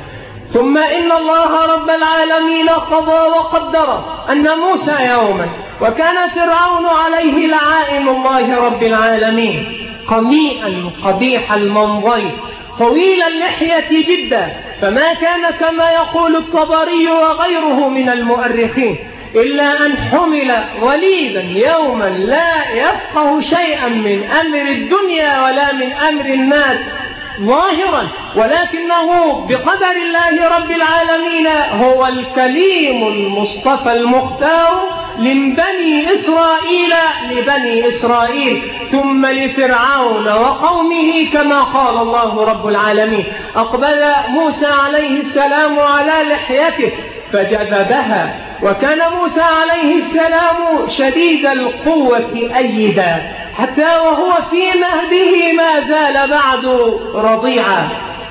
ثم إن الله رب العالمين قضى وقدر أن موسى يوما وكان فرعون عليه لعائن الله رب العالمين قميئا قبيح المنظر طويل اللحية جدا، فما كان كما يقول الطبري وغيره من المؤرخين إلا أن حمل وليدا يوما لا يفقه شيئا من أمر الدنيا ولا من أمر الناس ظاهرا، ولكنه بقدر الله رب العالمين هو الكليم المصطفى المختار لبني إسرائيل لبني إسرائيل ثم لفرعون وقومه كما قال الله رب العالمين. أقبل موسى عليه السلام على لحيته فجذبها، وكان موسى عليه السلام شديد القوة أيدا حتى وهو في مهده ما زال بعد رضيعا.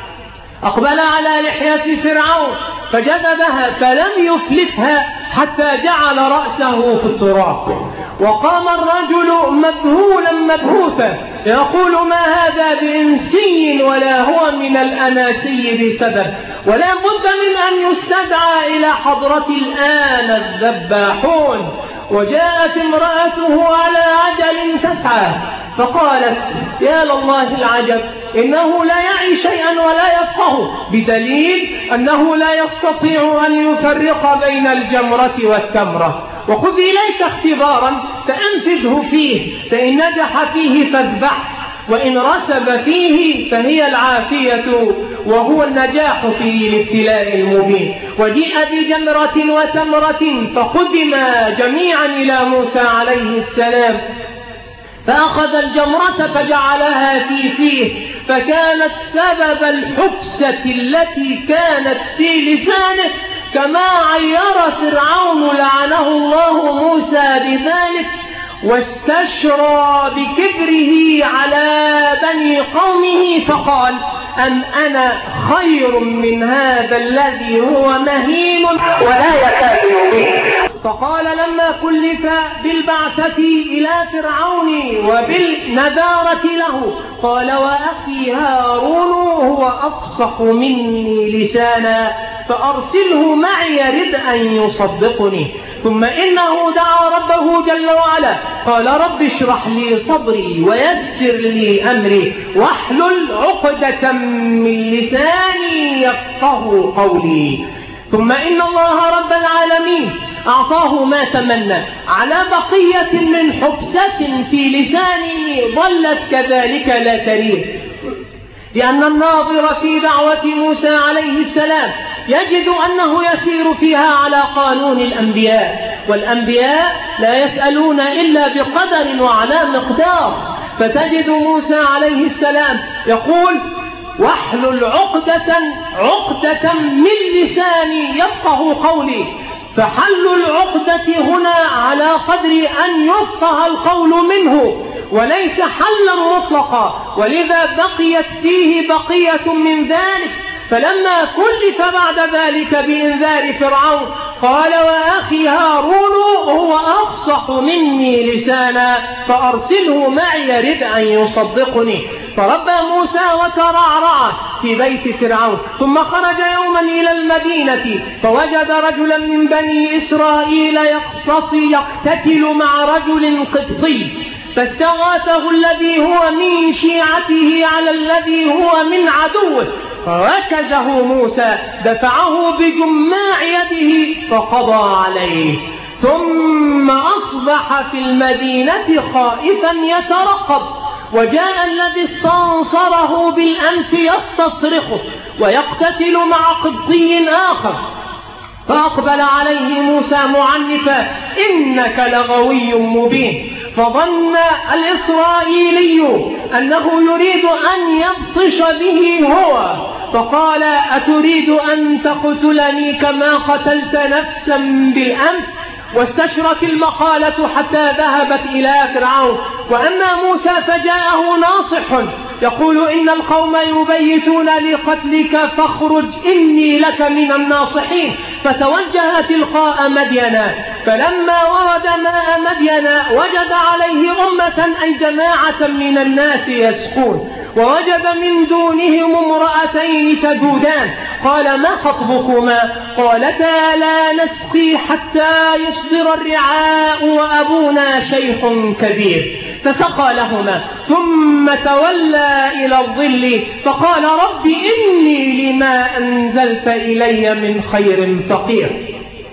أقبل على لحية فرعون فجذبها فلم يفلتها حتى جعل رأسه في التراب، وقام الرجل مذهولا مبهوتا يقول ما هذا بإنسي ولا هو من الأناسي بسبب، ولا بد من أن يستدعى إلى حضرة الآن الذباحون. وجاءت امرأته على عجل تسعى فقالت يا لله العجب إنه لا يعي شيئا ولا يفقه، بدليل أنه لا يستطيع أن يفرق بين الجمرة والتمرة. وخذ إليك اختبارا فأنفذه فيه، فإن نجح فيه فاذبحه، وإن رسب فيه فهي العافية وهو النجاح في الابتلاء المبين. وجيء بجمرة وتمرة فقدما جميعا إلى موسى عليه السلام، فأخذ الجمرة فجعلها في فيه، فكانت سبب الحبسة التي كانت في لسانه، كما عير فرعون لعنه الله موسى بذلك، واستشرى بكبره على بني قومه فقال: أم أنا خير من هذا الذي هو مهين ولا يكاد يبين. فقال لما كلف بالبعثة إلى فرعون وبالنذارة له، قال: وأخي هارون هو أفصح مني لسانا فأرسله معي رد أن يصدقني. ثم إنه دعا ربه جل وعلا قال: رب اشرح لي صدري ويسر لي أمري واحلل عقدة من لساني يفقه قولي. ثم إن الله رب العالمين أعطاه ما تمنى على بقية من حبسة في لسانه ظلت كذلك لا تريد، لأن الناظر في دعوة موسى عليه السلام يجد أنه يسير فيها على قانون الأنبياء، والأنبياء لا يسألون إلا بقدر وعلى مقدار. فتجد موسى عليه السلام يقول: واحلل عقدة عقدة من لساني يفقه قولي. فحل العقدة هنا على قدر أن يفقه القول منه، وليس حلا مطلقا، ولذا بقيت فيه بقية من ذلك. فلما كلف بعد ذلك بإنذار فرعون قال: وأخي هارون هو أفصح مني لسانا فأرسله معي رد أن يصدقني. فربى موسى وترعرع في بيت فرعون، ثم خرج يوما إلى المدينة فوجد رجلا من بني إسرائيل يقتطي يقتتل مع رجل قبطي، فاستغاثه الذي هو من شيعته على الذي هو من عدوه، فركزه موسى دفعه بجماع يده فقضى عليه. ثم أصبح في المدينة خائفا يترقب، وجاء الذي استنصره بالأمس يستصرخه ويقتتل مع قبطي آخر، فأقبل عليه موسى معنفا: إنك لغوي مبين. فظن الإسرائيلي أنه يريد أن يبطش به هو، فقال: أتريد أن تقتلني كما قتلت نفسا بالأمس؟ واستشرت المقالة حتى ذهبت إلى فرعون. وأما موسى فجاءه ناصح يقول: إن القوم يبيتون لقتلك فاخرج إني لك من الناصحين. فتوجه تلقاء مدينا، فلما ورد ماء مدينا وجد عليه أمة أي جماعة من الناس يسقون، ووجد من دونهم امرأتين تذودان. قال: ما خطبكما؟ قالتا: لا نسقي حتى يصدر الرعاء وأبونا شيخ كبير. فسقى لهما ثم تولى إلى الظل فقال: رب إني لما أنزلت إلي من خير فقير.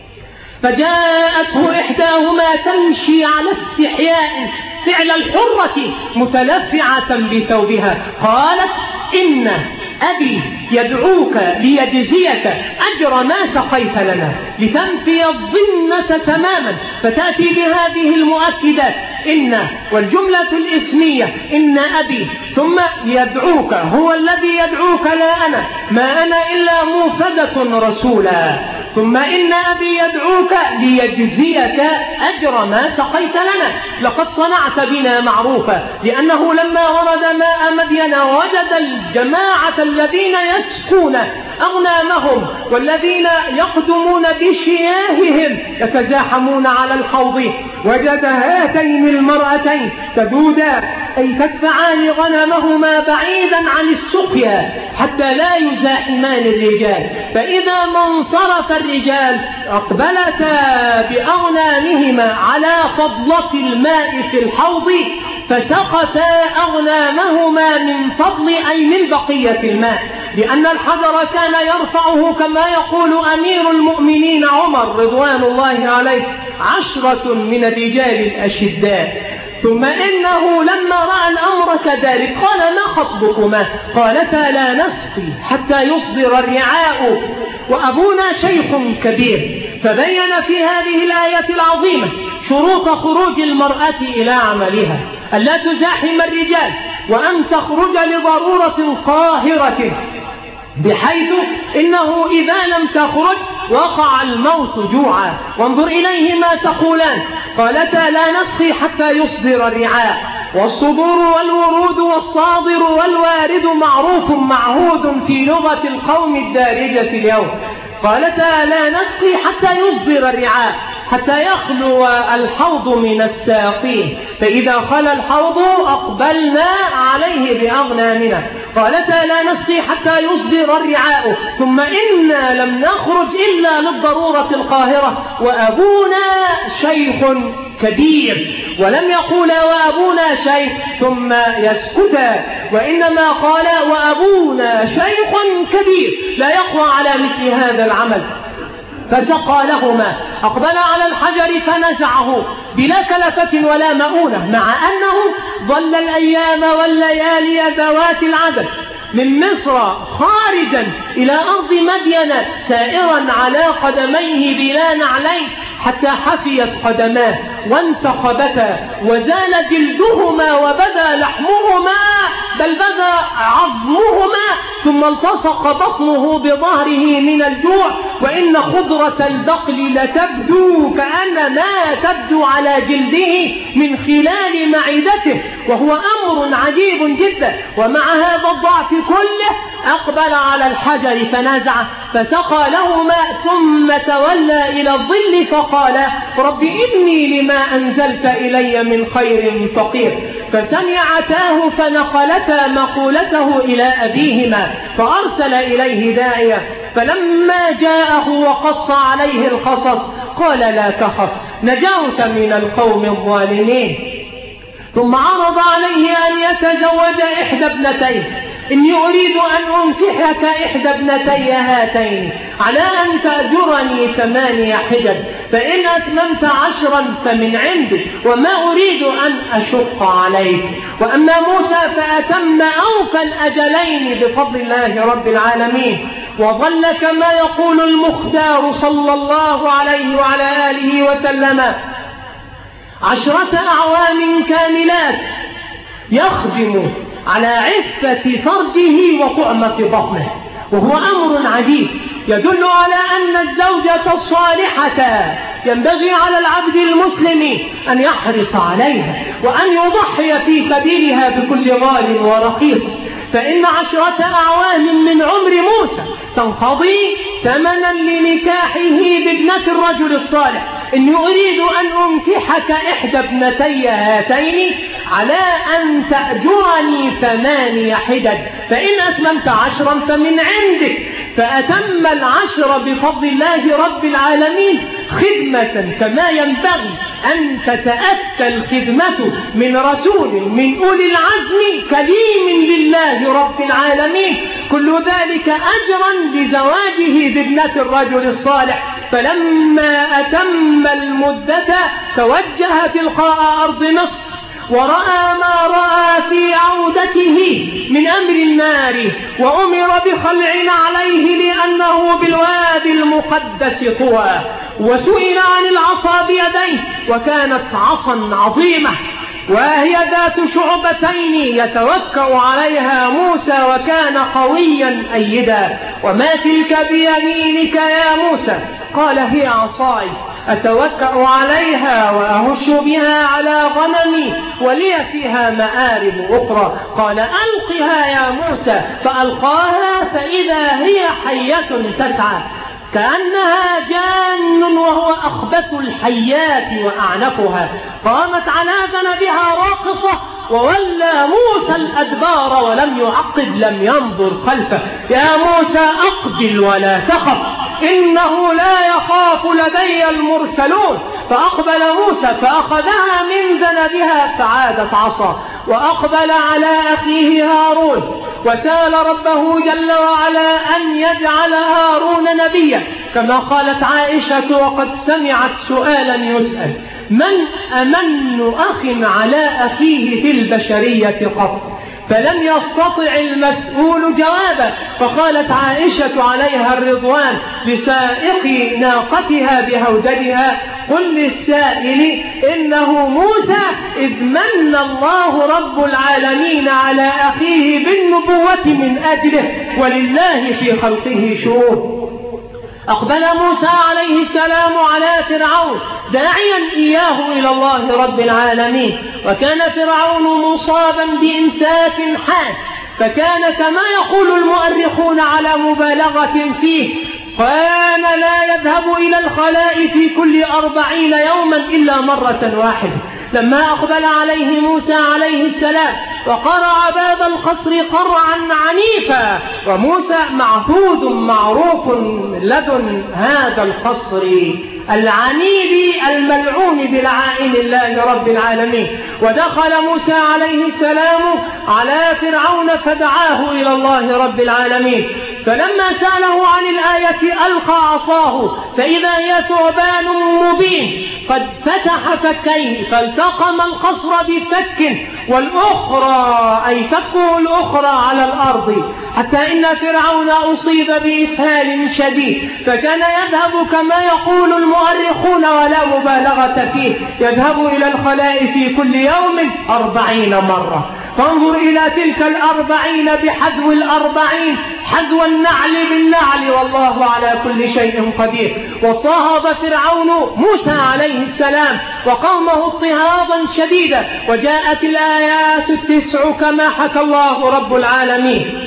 فجاءته إحداهما تمشي على استحياء فعل الحرة متلفعة بثوبها، قالت: إن أبي يدعوك ليجزيك أجر ما سقيت لنا لتنفي الظنة تماما. فتأتي بهذه المؤكدات: إن والجملة الإسمية إن أبي، ثم يدعوك هو الذي يدعوك لا أنا، ما أنا إلا موفدة رسولا، ثم إن أبي يدعوك ليجزيك أجر ما سقيت لنا، لقد صنعت بنا معروفا. لأنه لما ورد ماء مدين وجد الجماعة الذين يسقون أغنامهم والذين يقدمون بشياههم يتزاحمون على الحوض، وجد هاتين المرأتين تذودان أي تدفعان غنمهما بعيدا عن السقيا حتى لا يزاحمان الرجال. فإذا ما انصرف الرجال أقبلتا بأغنامهما على فضلة الماء في الحوض فسقتا أغنامهما من فضل أي من بقية الماء، لأن الحجر كان يرفعه كما يقول أمير المؤمنين المؤمنين عمر رضوان الله عليه عشرة من الرجال الأشداء، ثم إنه لما رأى الأمر كذلك قال ما خطبكما؟ قالتا لا نسقي حتى يصدر الرعاء وأبونا شيخ كبير. فبين في هذه الآية العظيمة شروط خروج المرأة إلى عملها، ألا تزاحم الرجال، وأن تخرج لضرورة قاهرة، بحيث إنه إذا لم تخرج وقع الموت جوعا. وانظر إليه ما تقولان. قالتا لا نسقي حتى يصدر الرعاء، والصدور والورود والصادر والوارد معروف معهود في لغة القوم الدارجة اليوم. قالتا لا نسقي حتى يصدر الرعاء، حتى يخلو الحوض من الساقين، فإذا خلى الحوض أقبلنا عليه بأغنامنا. قالتا لا نسقي حتى يصدر الرعاء، ثم إنا لم نخرج إلا للضرورة القاهرة، وأبونا شيخ كبير. ولم يقول وأبونا شيخ ثم يسكتا، وإنما قال وأبونا شيخ كبير لا يقوى على مثل هذا العمل. فسقى لهما، أقبل على الحجر فنزعه بلا كلفة ولا مؤونة، مع أنه ظل الأيام والليالي ذوات العدد من مصر خارجا إلى أرض مدين سائرا على قدميه بلا نعلين، حتى حفيت قدماه وانتقبتا وزال جلدهما وبدا لحمهما، بل بدا عظمهما، ثم التصق بطنه بظهره من الجوع، وإن خضرة البقل لتبدو كأن ما تبدو على جلده من خلال معدته، وهو أمر عجيب جدا. ومع هذا الضعف كله أقبل على الحجر فنازعه فسقى له ماء، ثم تولى إلى الظل فقال رب إني لما أنزلت إلي من خير فقير. فسمعتاه فنقلتا مقولته إلى أبيهما، فأرسل إليه داعية، فلما جاءه وقص عليه القصص قال لا تخف نجوت من القوم الظالمين. ثم عرض عليه أن يتزوج إحدى ابنتيه، إني أريد أن أنكحك إحدى ابنتي هاتين على أن تأجرني ثمانية حجج، فإن أتممت عشرا فمن عندك، وما أريد أن أشق عليك. وأما موسى فأتم أوفى الأجلين بفضل الله رب العالمين، وظل كما يقول المختار صلى الله عليه وعلى آله وسلم عشرة أعوام كاملات يخدم على عفة فرجه وطعمة بطنه، وهو أمر عجيب يدل على أن الزوجة الصالحة ينبغي على العبد المسلم أن يحرص عليها وأن يضحي في سبيلها بكل غال ورخيص. فإن عشرة أعوام من عمر موسى تنقضي ثمنا لنكاحه بابنة الرجل الصالح. إني أريد أن أنكحك إحدى ابنتي هاتين على أن تأجرني ثماني حجج، فإن أتممت عشرا فمن عندك. فأتم العشر بفضل الله رب العالمين خدمة كما ينبغي أن تتأتى الخدمة من رسول من أولي العزم كليم لله رب العالمين، كل ذلك أجرا لزواجه بابنة الرجل الصالح. فلما أتم المدة توجه تلقاء أرض مصر، ورأى ما رأى في عودته من أمر النار، وأمر بخلع عليه لأنه بالوادي المقدس طوى، وسئل عن العصا بيديه، وكانت عصا عظيمة وهي ذات شعبتين يتوكأ عليها موسى، وكان قويا أيدا. وما تلك بيمينك يا موسى؟ قال هي عصاي أتوكأ عليها وأهش بها على غنمي ولي فيها مآرب أخرى. قال ألقها يا موسى، فألقاها فإذا هي حية تسعى كأنها جان وهو أخبث الحيات وأعنفها. قامت على ذنبها راقصة، وولى موسى الأدبار ولم يعقب، لم ينظر خلفه. يا موسى أقبل ولا تخف، إنه لا يخاف لدي المرسلون. فأقبل موسى فأخذها من ذنبها فعادت عصا، وأقبل على أخيه هارون وسأل ربه جل وعلا أن يجعل هارون نبيا، كما قالت عائشة وقد سمعت سؤالا يسأل: من أمن أخ على أخيه في البشرية قط؟ فلم يستطع المسؤول جوابا، فقالت عائشة عليها الرضوان لسائق ناقتها بهودجها: قل للسائل إنه موسى إذ من الله رب العالمين على أخيه بالنبوة من أجله، ولله في خلقه شؤون. أقبل موسى عليه السلام على فرعون داعيا إياه إلى الله رب العالمين، وكان فرعون مصابا بإمساك حاد، فكان كما يقول المؤرخون على مبالغة فيه: كان لا يذهب إلى الخلاء في كل أربعين يوما إلا مرة واحدة. لما أقبل عليه موسى عليه السلام وقرع باب القصر قرعا عنيفا، وموسى معهود معروف لدن هذا القصر العنيد الملعون بلعائن الله رب العالمين، ودخل موسى عليه السلام على فرعون فدعاه إلى الله رب العالمين. فلما سأله عن الآية ألقى عصاه فإذا هي ثعبان مبين قد فتح فكيه فالتقم القصر بفك والأخرى أي فكه الأخرى على الأرض، حتى إن فرعون أصيب بإسهال شديد، فكان يذهب كما يقول المؤرخون ولا مبالغة فيه يذهب إلى الخلاء في كل يوم أربعين مرة. فانظر إلى تلك الأربعين بحذو الأربعين، حذو النعل بالنعل، والله على كل شيء قدير. واضطهد فرعون موسى عليه السلام وقومه اضطهادا شديدا، وجاءت الآيات التسع كما حكى الله رب العالمين: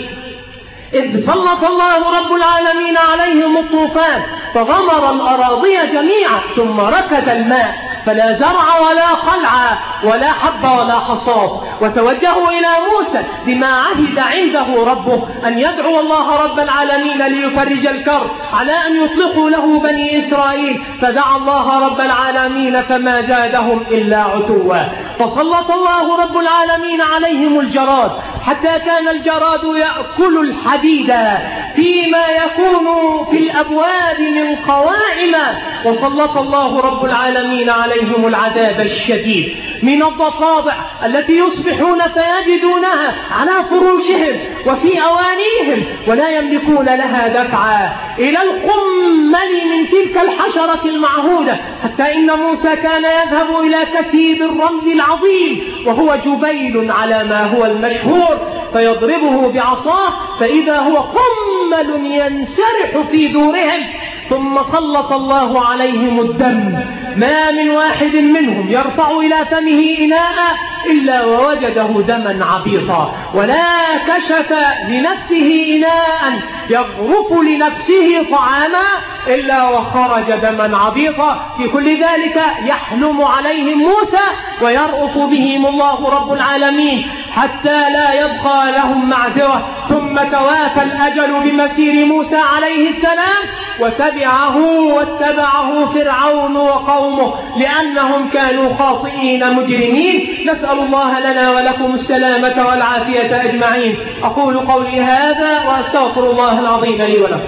إذ سلط الله رب العالمين عليهم الطوفان فغمر الأراضي جميعا ثم ركد الماء فلا زرع ولا قلع ولا حب ولا حصاد، وتوجهوا إلى موسى بما عهد عنده ربه أن يدعو الله رب العالمين ليفرج الكرب على أن يطلقوا له بني إسرائيل، فدعا الله رب العالمين فما زادهم إلا عتوا. فسلط الله رب العالمين عليهم الجراد حتى كان الجراد يأكل الحديد فيما يكون في الأبواب من قوائم، وسلط الله رب العالمين عليهم العذاب الشديد من الضفادع التي يصبحون فيجدونها على فروشهم وفي أوانيهم ولا يملكون لها دفعا، إلى القمل من تلك الحشرة المعهودة، حتى إن موسى كان يذهب إلى كثيب الرمل العظيم وهو جبيل على ما هو المشهور فيضربه بعصاه فإذا هو قمل ينسرح في دورهم، ثم سلط الله عليهم الدم، ما من واحد منهم يرفع إلى فمه إناء إلا ووجده دما عبيطا، ولا كشف لنفسه إناء يغرف لنفسه طعاما إلا وخرج دما عبيطا. في كل ذلك يحلم عليهم موسى ويرأف بهم الله رب العالمين حتى لا يبقى لهم معذرة. ثم توافى الأجل بمسير موسى عليه السلام وتبعه واتبعه فرعون وقومه لأنهم كانوا خاطئين مجرمين. نسأل الله لنا ولكم السلامة والعافية أجمعين. أقول قولي هذا وأستغفر الله العظيم لي ولكم.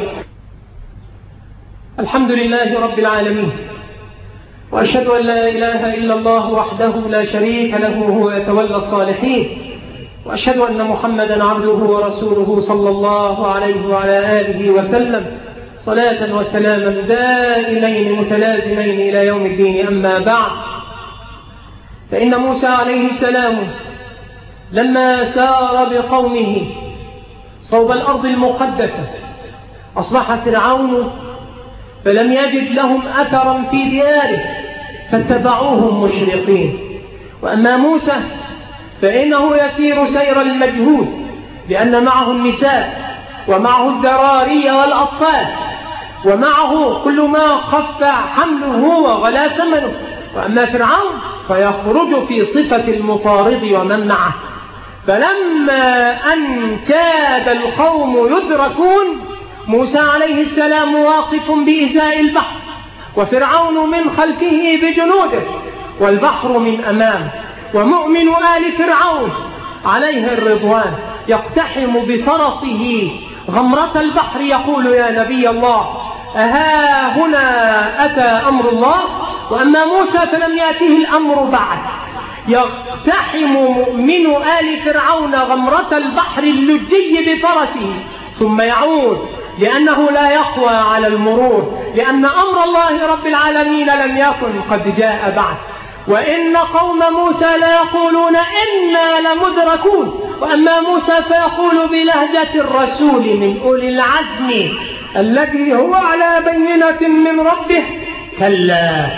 الحمد لله رب العالمين، وأشهد أن لا إله إلا الله وحده لا شريك له وهو يتولى الصالحين، وأشهد أن محمدا عبده ورسوله صلى الله عليه وعلى آله وسلم صلاة وسلاما دائمين متلازمين إلى يوم الدين. أما بعد، فإن موسى عليه السلام لما سار بقومه صوب الأرض المقدسة أصبح فرعون فلم يجد لهم أثرا في دياره فاتبعوهم مشرقين. وأما موسى فإنه يسير سير المجهود لأن معه النساء ومعه الذراري والأطفال ومعه كل ما خف حمله وغلا ثمنه. وأما فرعون فيخرج في صفة المطارد ومن معه. فلما أن كاد القوم يدركون موسى عليه السلام واقف بإزاء البحر وفرعون من خلفه بجنوده والبحر من أمامه ومؤمن آل فرعون عليه الرضوان يقتحم بفرسه غمرة البحر يقول يا نبي الله أها هنا أتى أمر الله؟ وأما موسى فلم يأته الأمر بعد. يقتحم مؤمن آل فرعون غمرة البحر اللجي بفرسه ثم يعود لأنه لا يقوى على المرور، لأن أمر الله رب العالمين لم يكن قد جاء بعد. وإن قوم موسى لا يقولون إنا لمدركون، وأما موسى فيقول بلهجة الرسول من أولي العزم الذي هو على بينة من ربه كلا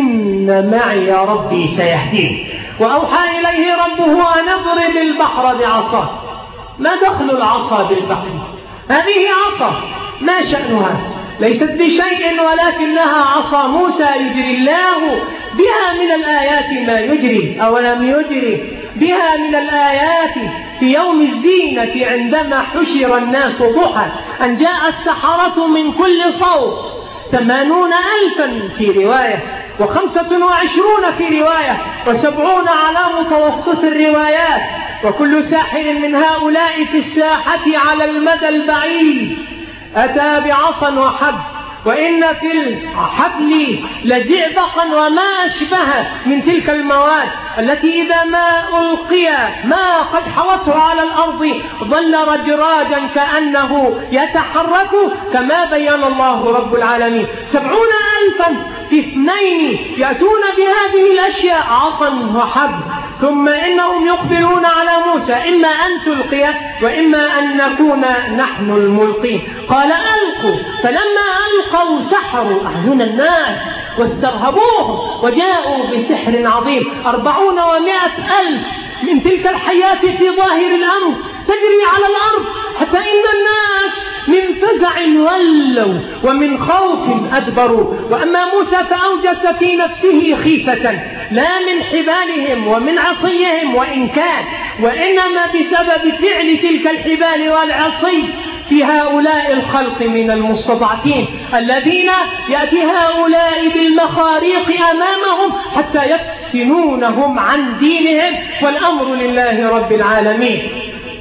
إن معي ربي سيهدين. وأوحى إليه ربه أن اضرب البحر بعصاه. ما دخل العصا بالبحر؟ هذه عصا، ما شأنها؟ ليست بشيء ولكنها عصا موسى يجري الله بها من الآيات ما يجري. أولم يجري بها من الآيات في يوم الزينة عندما حشر الناس ضحى أن جاء السحرة من كل صوب ثمانون ألفا في رواية وخمسة وعشرون في رواية وسبعون على متوسط الروايات، وكل ساحر من هؤلاء في الساحة على المدى البعيد أتى بعصا وحبل، وإن في الحبل لزئبقا وما أشبه من تلك المواد التي إذا ما ألقي ما قد حوته على الأرض ظل رجراجا كأنه يتحرك كما بين الله رب العالمين. سبعون ألفا في اثنين يأتون بهذه الأشياء عصا وحبل، ثم إنهم يقبلون على موسى إما أن تلقي وإما أن نكون نحن الملقين. قال ألقوا، فلما ألقوا سحروا أعين الناس واسترهبوهم وجاءوا بسحر عظيم. أربعون ومائة ألف من تلك الحياة في ظاهر الأمر تجري على الأرض، حتى إن الناس من فزع ولوا ومن خوف أدبروا. وأما موسى فأوجس في نفسه خيفة لا من حبالهم ومن عصيهم وإن كان، وإنما بسبب فعل تلك الحبال والعصي في هؤلاء الخلق من المستضعفين الذين يأتي هؤلاء بالمخاريق أمامهم حتى يفتنونهم عن دينهم، والأمر لله رب العالمين.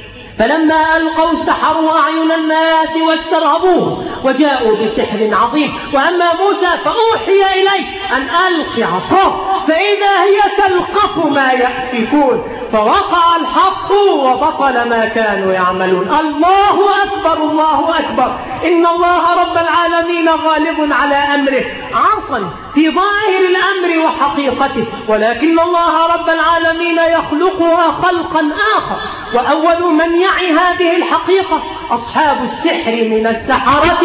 فلما ألقوا سحروا أعين الناس واسترهبوه وجاءوا بسحر عظيم. وأما موسى فأوحي إليه أن ألق عصاه فإذا هي تلقف ما يأفكون، فوقع الحق وبطل ما كانوا يعملون. الله أكبر الله أكبر، إن الله رب العالمين غالب على أمره، عصا في ظاهر الأمر وحقيقته، ولكن الله رب العالمين يخلقها خلقا آخر. وأول من يعي هذه الحقيقة أصحاب السحر من السحرة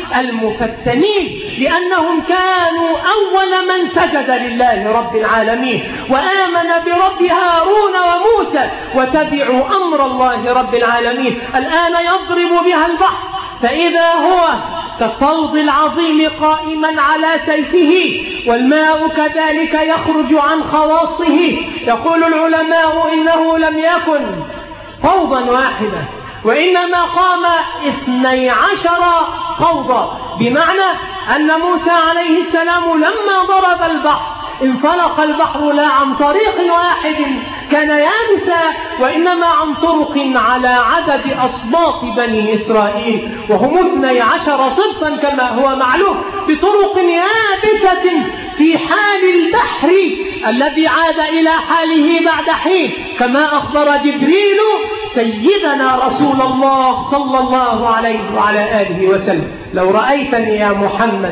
المفتنين، لأنهم كانوا أول من سجد لله رب العالمين وآمن برب هارون وموسى وتبعوا أمر الله رب العالمين. الآن يضرب بها البحر فإذا هو كالطود العظيم قائما على سيفه، والماء كذلك يخرج عن خواصه. يقول العلماء إنه لم يكن فوضا واحدا، وإنما قام اثني عشر فوضا، بمعنى أن موسى عليه السلام لما ضرب البحر انفلق البحر لا عن طريق واحد كان يابسا، وإنما عن طرق على عدد أصباط بني إسرائيل، وهم اثني عشر صبطا كما هو معلوم، بطرق يابسة في حال البحر الذي عاد إلى حاله بعد حين، كما أخبر جبريل سيدنا رسول الله صلى الله عليه وعلى آله وسلم: لو رأيتني يا محمد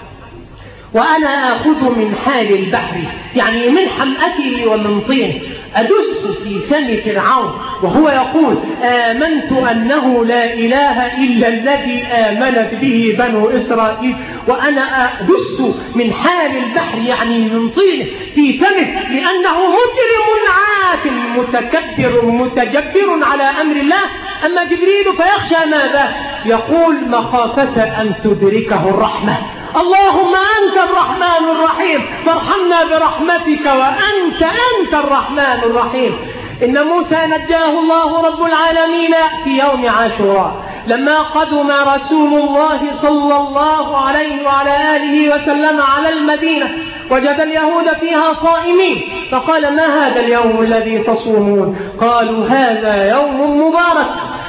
وأنا آخذ من حال البحر، يعني من حمأته ومن طين، أدس في فم فرعون وهو يقول آمنت أنه لا إله إلا الذي آمنت به بنو إسرائيل، وأنا أدس من حال البحر يعني من طين في فمه، لأنه مجرم عات متكبر متجبر على أمر الله. أما جبريل فيخشى ماذا؟ يقول مخافة أن تدركه الرحمة. اللهم أنت الرحمن الرحيم فارحمنا برحمتك وأنت أنت الرحمن الرحيم. إن موسى نجاه الله رب العالمين في يوم عاشوراء لما قدم رسول الله صلى الله عليه وعلى آله وسلم على المدينة، وجد اليهود فيها صائمين، فقال: ما هذا اليوم الذي تصومون؟ قالوا: هذا يوم مبارك.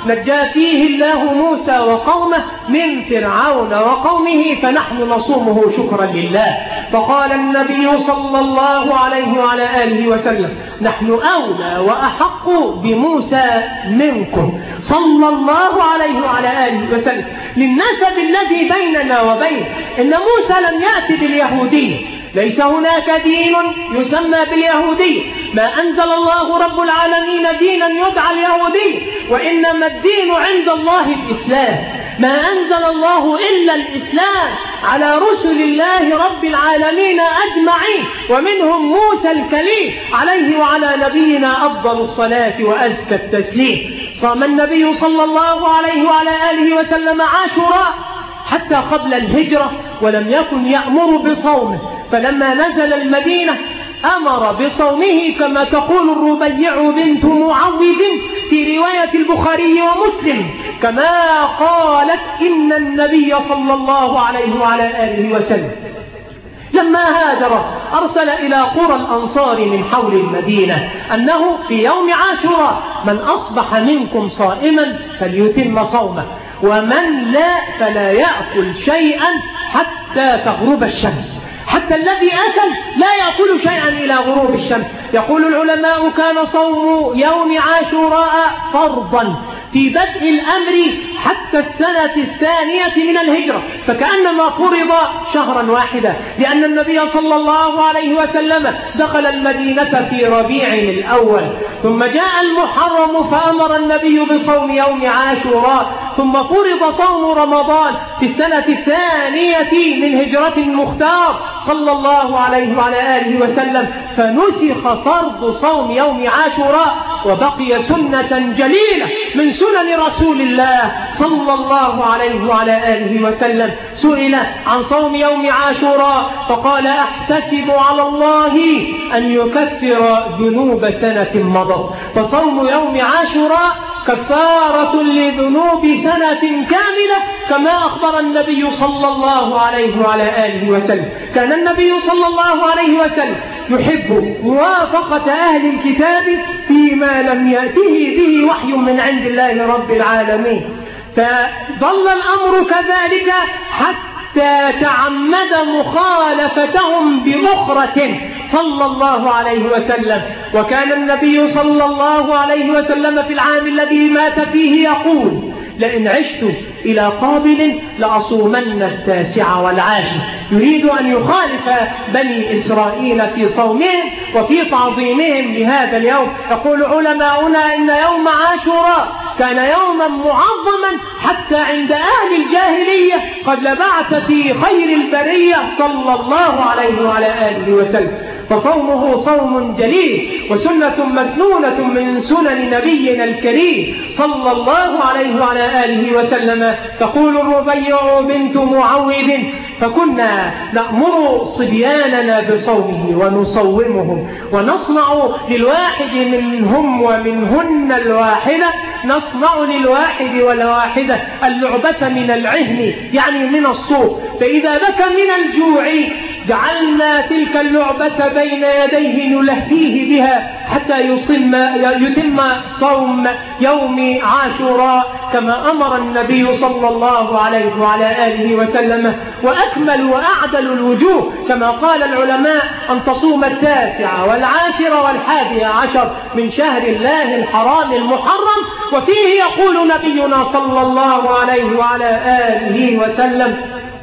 نجى فيه الله موسى وقومه من فرعون وقومه، فنحن نصومه شكرا لله. فقال النبي صلى الله عليه وعلى آله وسلم: نحن أولى وأحق بموسى منكم صلى الله عليه وعلى آله وسلم، للنسب الذي بيننا وبينه. إن موسى لم يأتي باليهودية، ليس هناك دين يسمى باليهودية، ما أنزل الله رب العالمين دينا يدعى اليهودية، وإنما الدين عند الله الإسلام. ما أنزل الله إلا الإسلام على رسل الله رب العالمين أجمعين، ومنهم موسى الكليم عليه وعلى نبينا أفضل الصلاة وأزكى التسليم. صام النبي صلى الله عليه وعلى آله وسلم عاشوراء حتى قبل الهجرة، ولم يكن يأمر بصومه، فلما نزل المدينة أمر بصومه كما تقول الربيع بنت معوذ في رواية البخاري ومسلم، كما قالت إن النبي صلى الله عليه وعلى آله وسلم لما هاجر أرسل إلى قرى الأنصار من حول المدينة أنه في يوم عاشوراء من أصبح منكم صائما فليتم صومه، ومن لا فلا يأكل شيئا حتى تغرب الشمس. حتى الذي أكل لا يأكل شيئا إلى غروب الشمس. يقول العلماء: كان صوم يوم عاشوراء فرضا في بدء الأمر حتى السنة الثانية من الهجرة، فكأنما فرض شهرا واحدا، لأن النبي صلى الله عليه وسلم دخل المدينة في ربيع الأول، ثم جاء المحرم فأمر النبي بصوم يوم عاشوراء، ثم فرض صوم رمضان في السنة الثانية من هجرة المختار صلى الله عليه وعلى آله وسلم، فنسخ فرض صوم يوم عاشوراء، وبقي سنة جليلة من سنن رسول الله صلى الله عليه وعلى آله وسلم. سئل عن صوم يوم عاشوراء فقال: أحتسب على الله أن يكفر ذنوب سنة مضت. فصوم يوم عاشوراء كفارة لذنوب سنة كاملة، كما أخبر النبي صلى الله عليه وعلى آله وسلم. كان النبي صلى الله عليه وسلم يحب موافقة أهل الكتاب فيما لم يأته به وحي من عند الله رب العالمين، فظل الأمر كذلك حتى تعمد مخالفتهم بأخرة صلى الله عليه وسلم. وكان النبي صلى الله عليه وسلم في العام الذي مات فيه يقول: لئن عشت إلى قابل لأصومن التاسع والعاشر. يريد أن يخالف بني إسرائيل في صومهم وفي تعظيمهم لهذا اليوم. يقول علماؤنا إن يوم عاشوراء كان يوما معظما حتى عند أهل الجاهلية قبل بعثة خير البرية صلى الله عليه وعلى آله وسلم. فصومه صوم جليل وسنة مسنونة من سنن نبينا الكريم صلى الله عليه وعلى آله وسلم. تقول الربيع بنت معوذ: فكنا نأمر صبياننا بصومه ونصومهم، ونصنع للواحد منهم ومنهن الواحدة، نصنع للواحد والواحدة اللعبة من العهن يعني من الصوف، فإذا بكى من الجوع جعلنا تلك اللعبة بين يديه نلهيه بها حتى يصم يتم صوم يوم عاشوراء كما أمر النبي صلى الله عليه وعلى آله وسلم. وأكمل وأعدل الوجوه كما قال العلماء أن تصوم التاسع والعاشر والحادي عشر من شهر الله الحرام المحرم. وفيه يقول نبينا صلى الله عليه وعلى آله وسلم: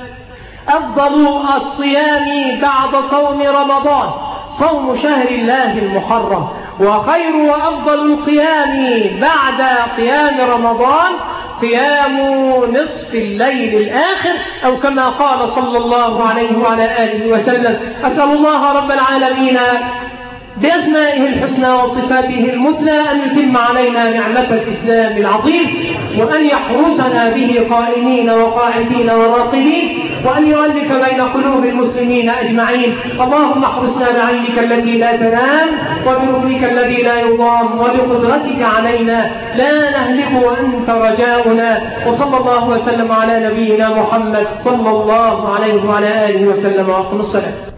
أفضل الصيام بعد صوم رمضان صوم شهر الله المحرم، وخير وأفضل القيام بعد قيام رمضان قيام نصف الليل الآخر، أو كما قال صلى الله عليه وعلى آله وسلم. أسأل الله رب العالمين بأسمائه الحسنى وصفاته المثلى أن يتم علينا نعمة الإسلام العظيم، وأن يحرسنا به قائمين وقاعدين وراقدين، وأن يؤلف بين قلوب المسلمين أجمعين. اللهم احرسنا بعينك التي لا تنام وبنورك الذي لا يضام وبقدرتك علينا لا نهلك وأنت رجاؤنا. وصلى الله وسلم على نبينا محمد صلى الله عليه وعلى آله وسلم وأقم الصلاة.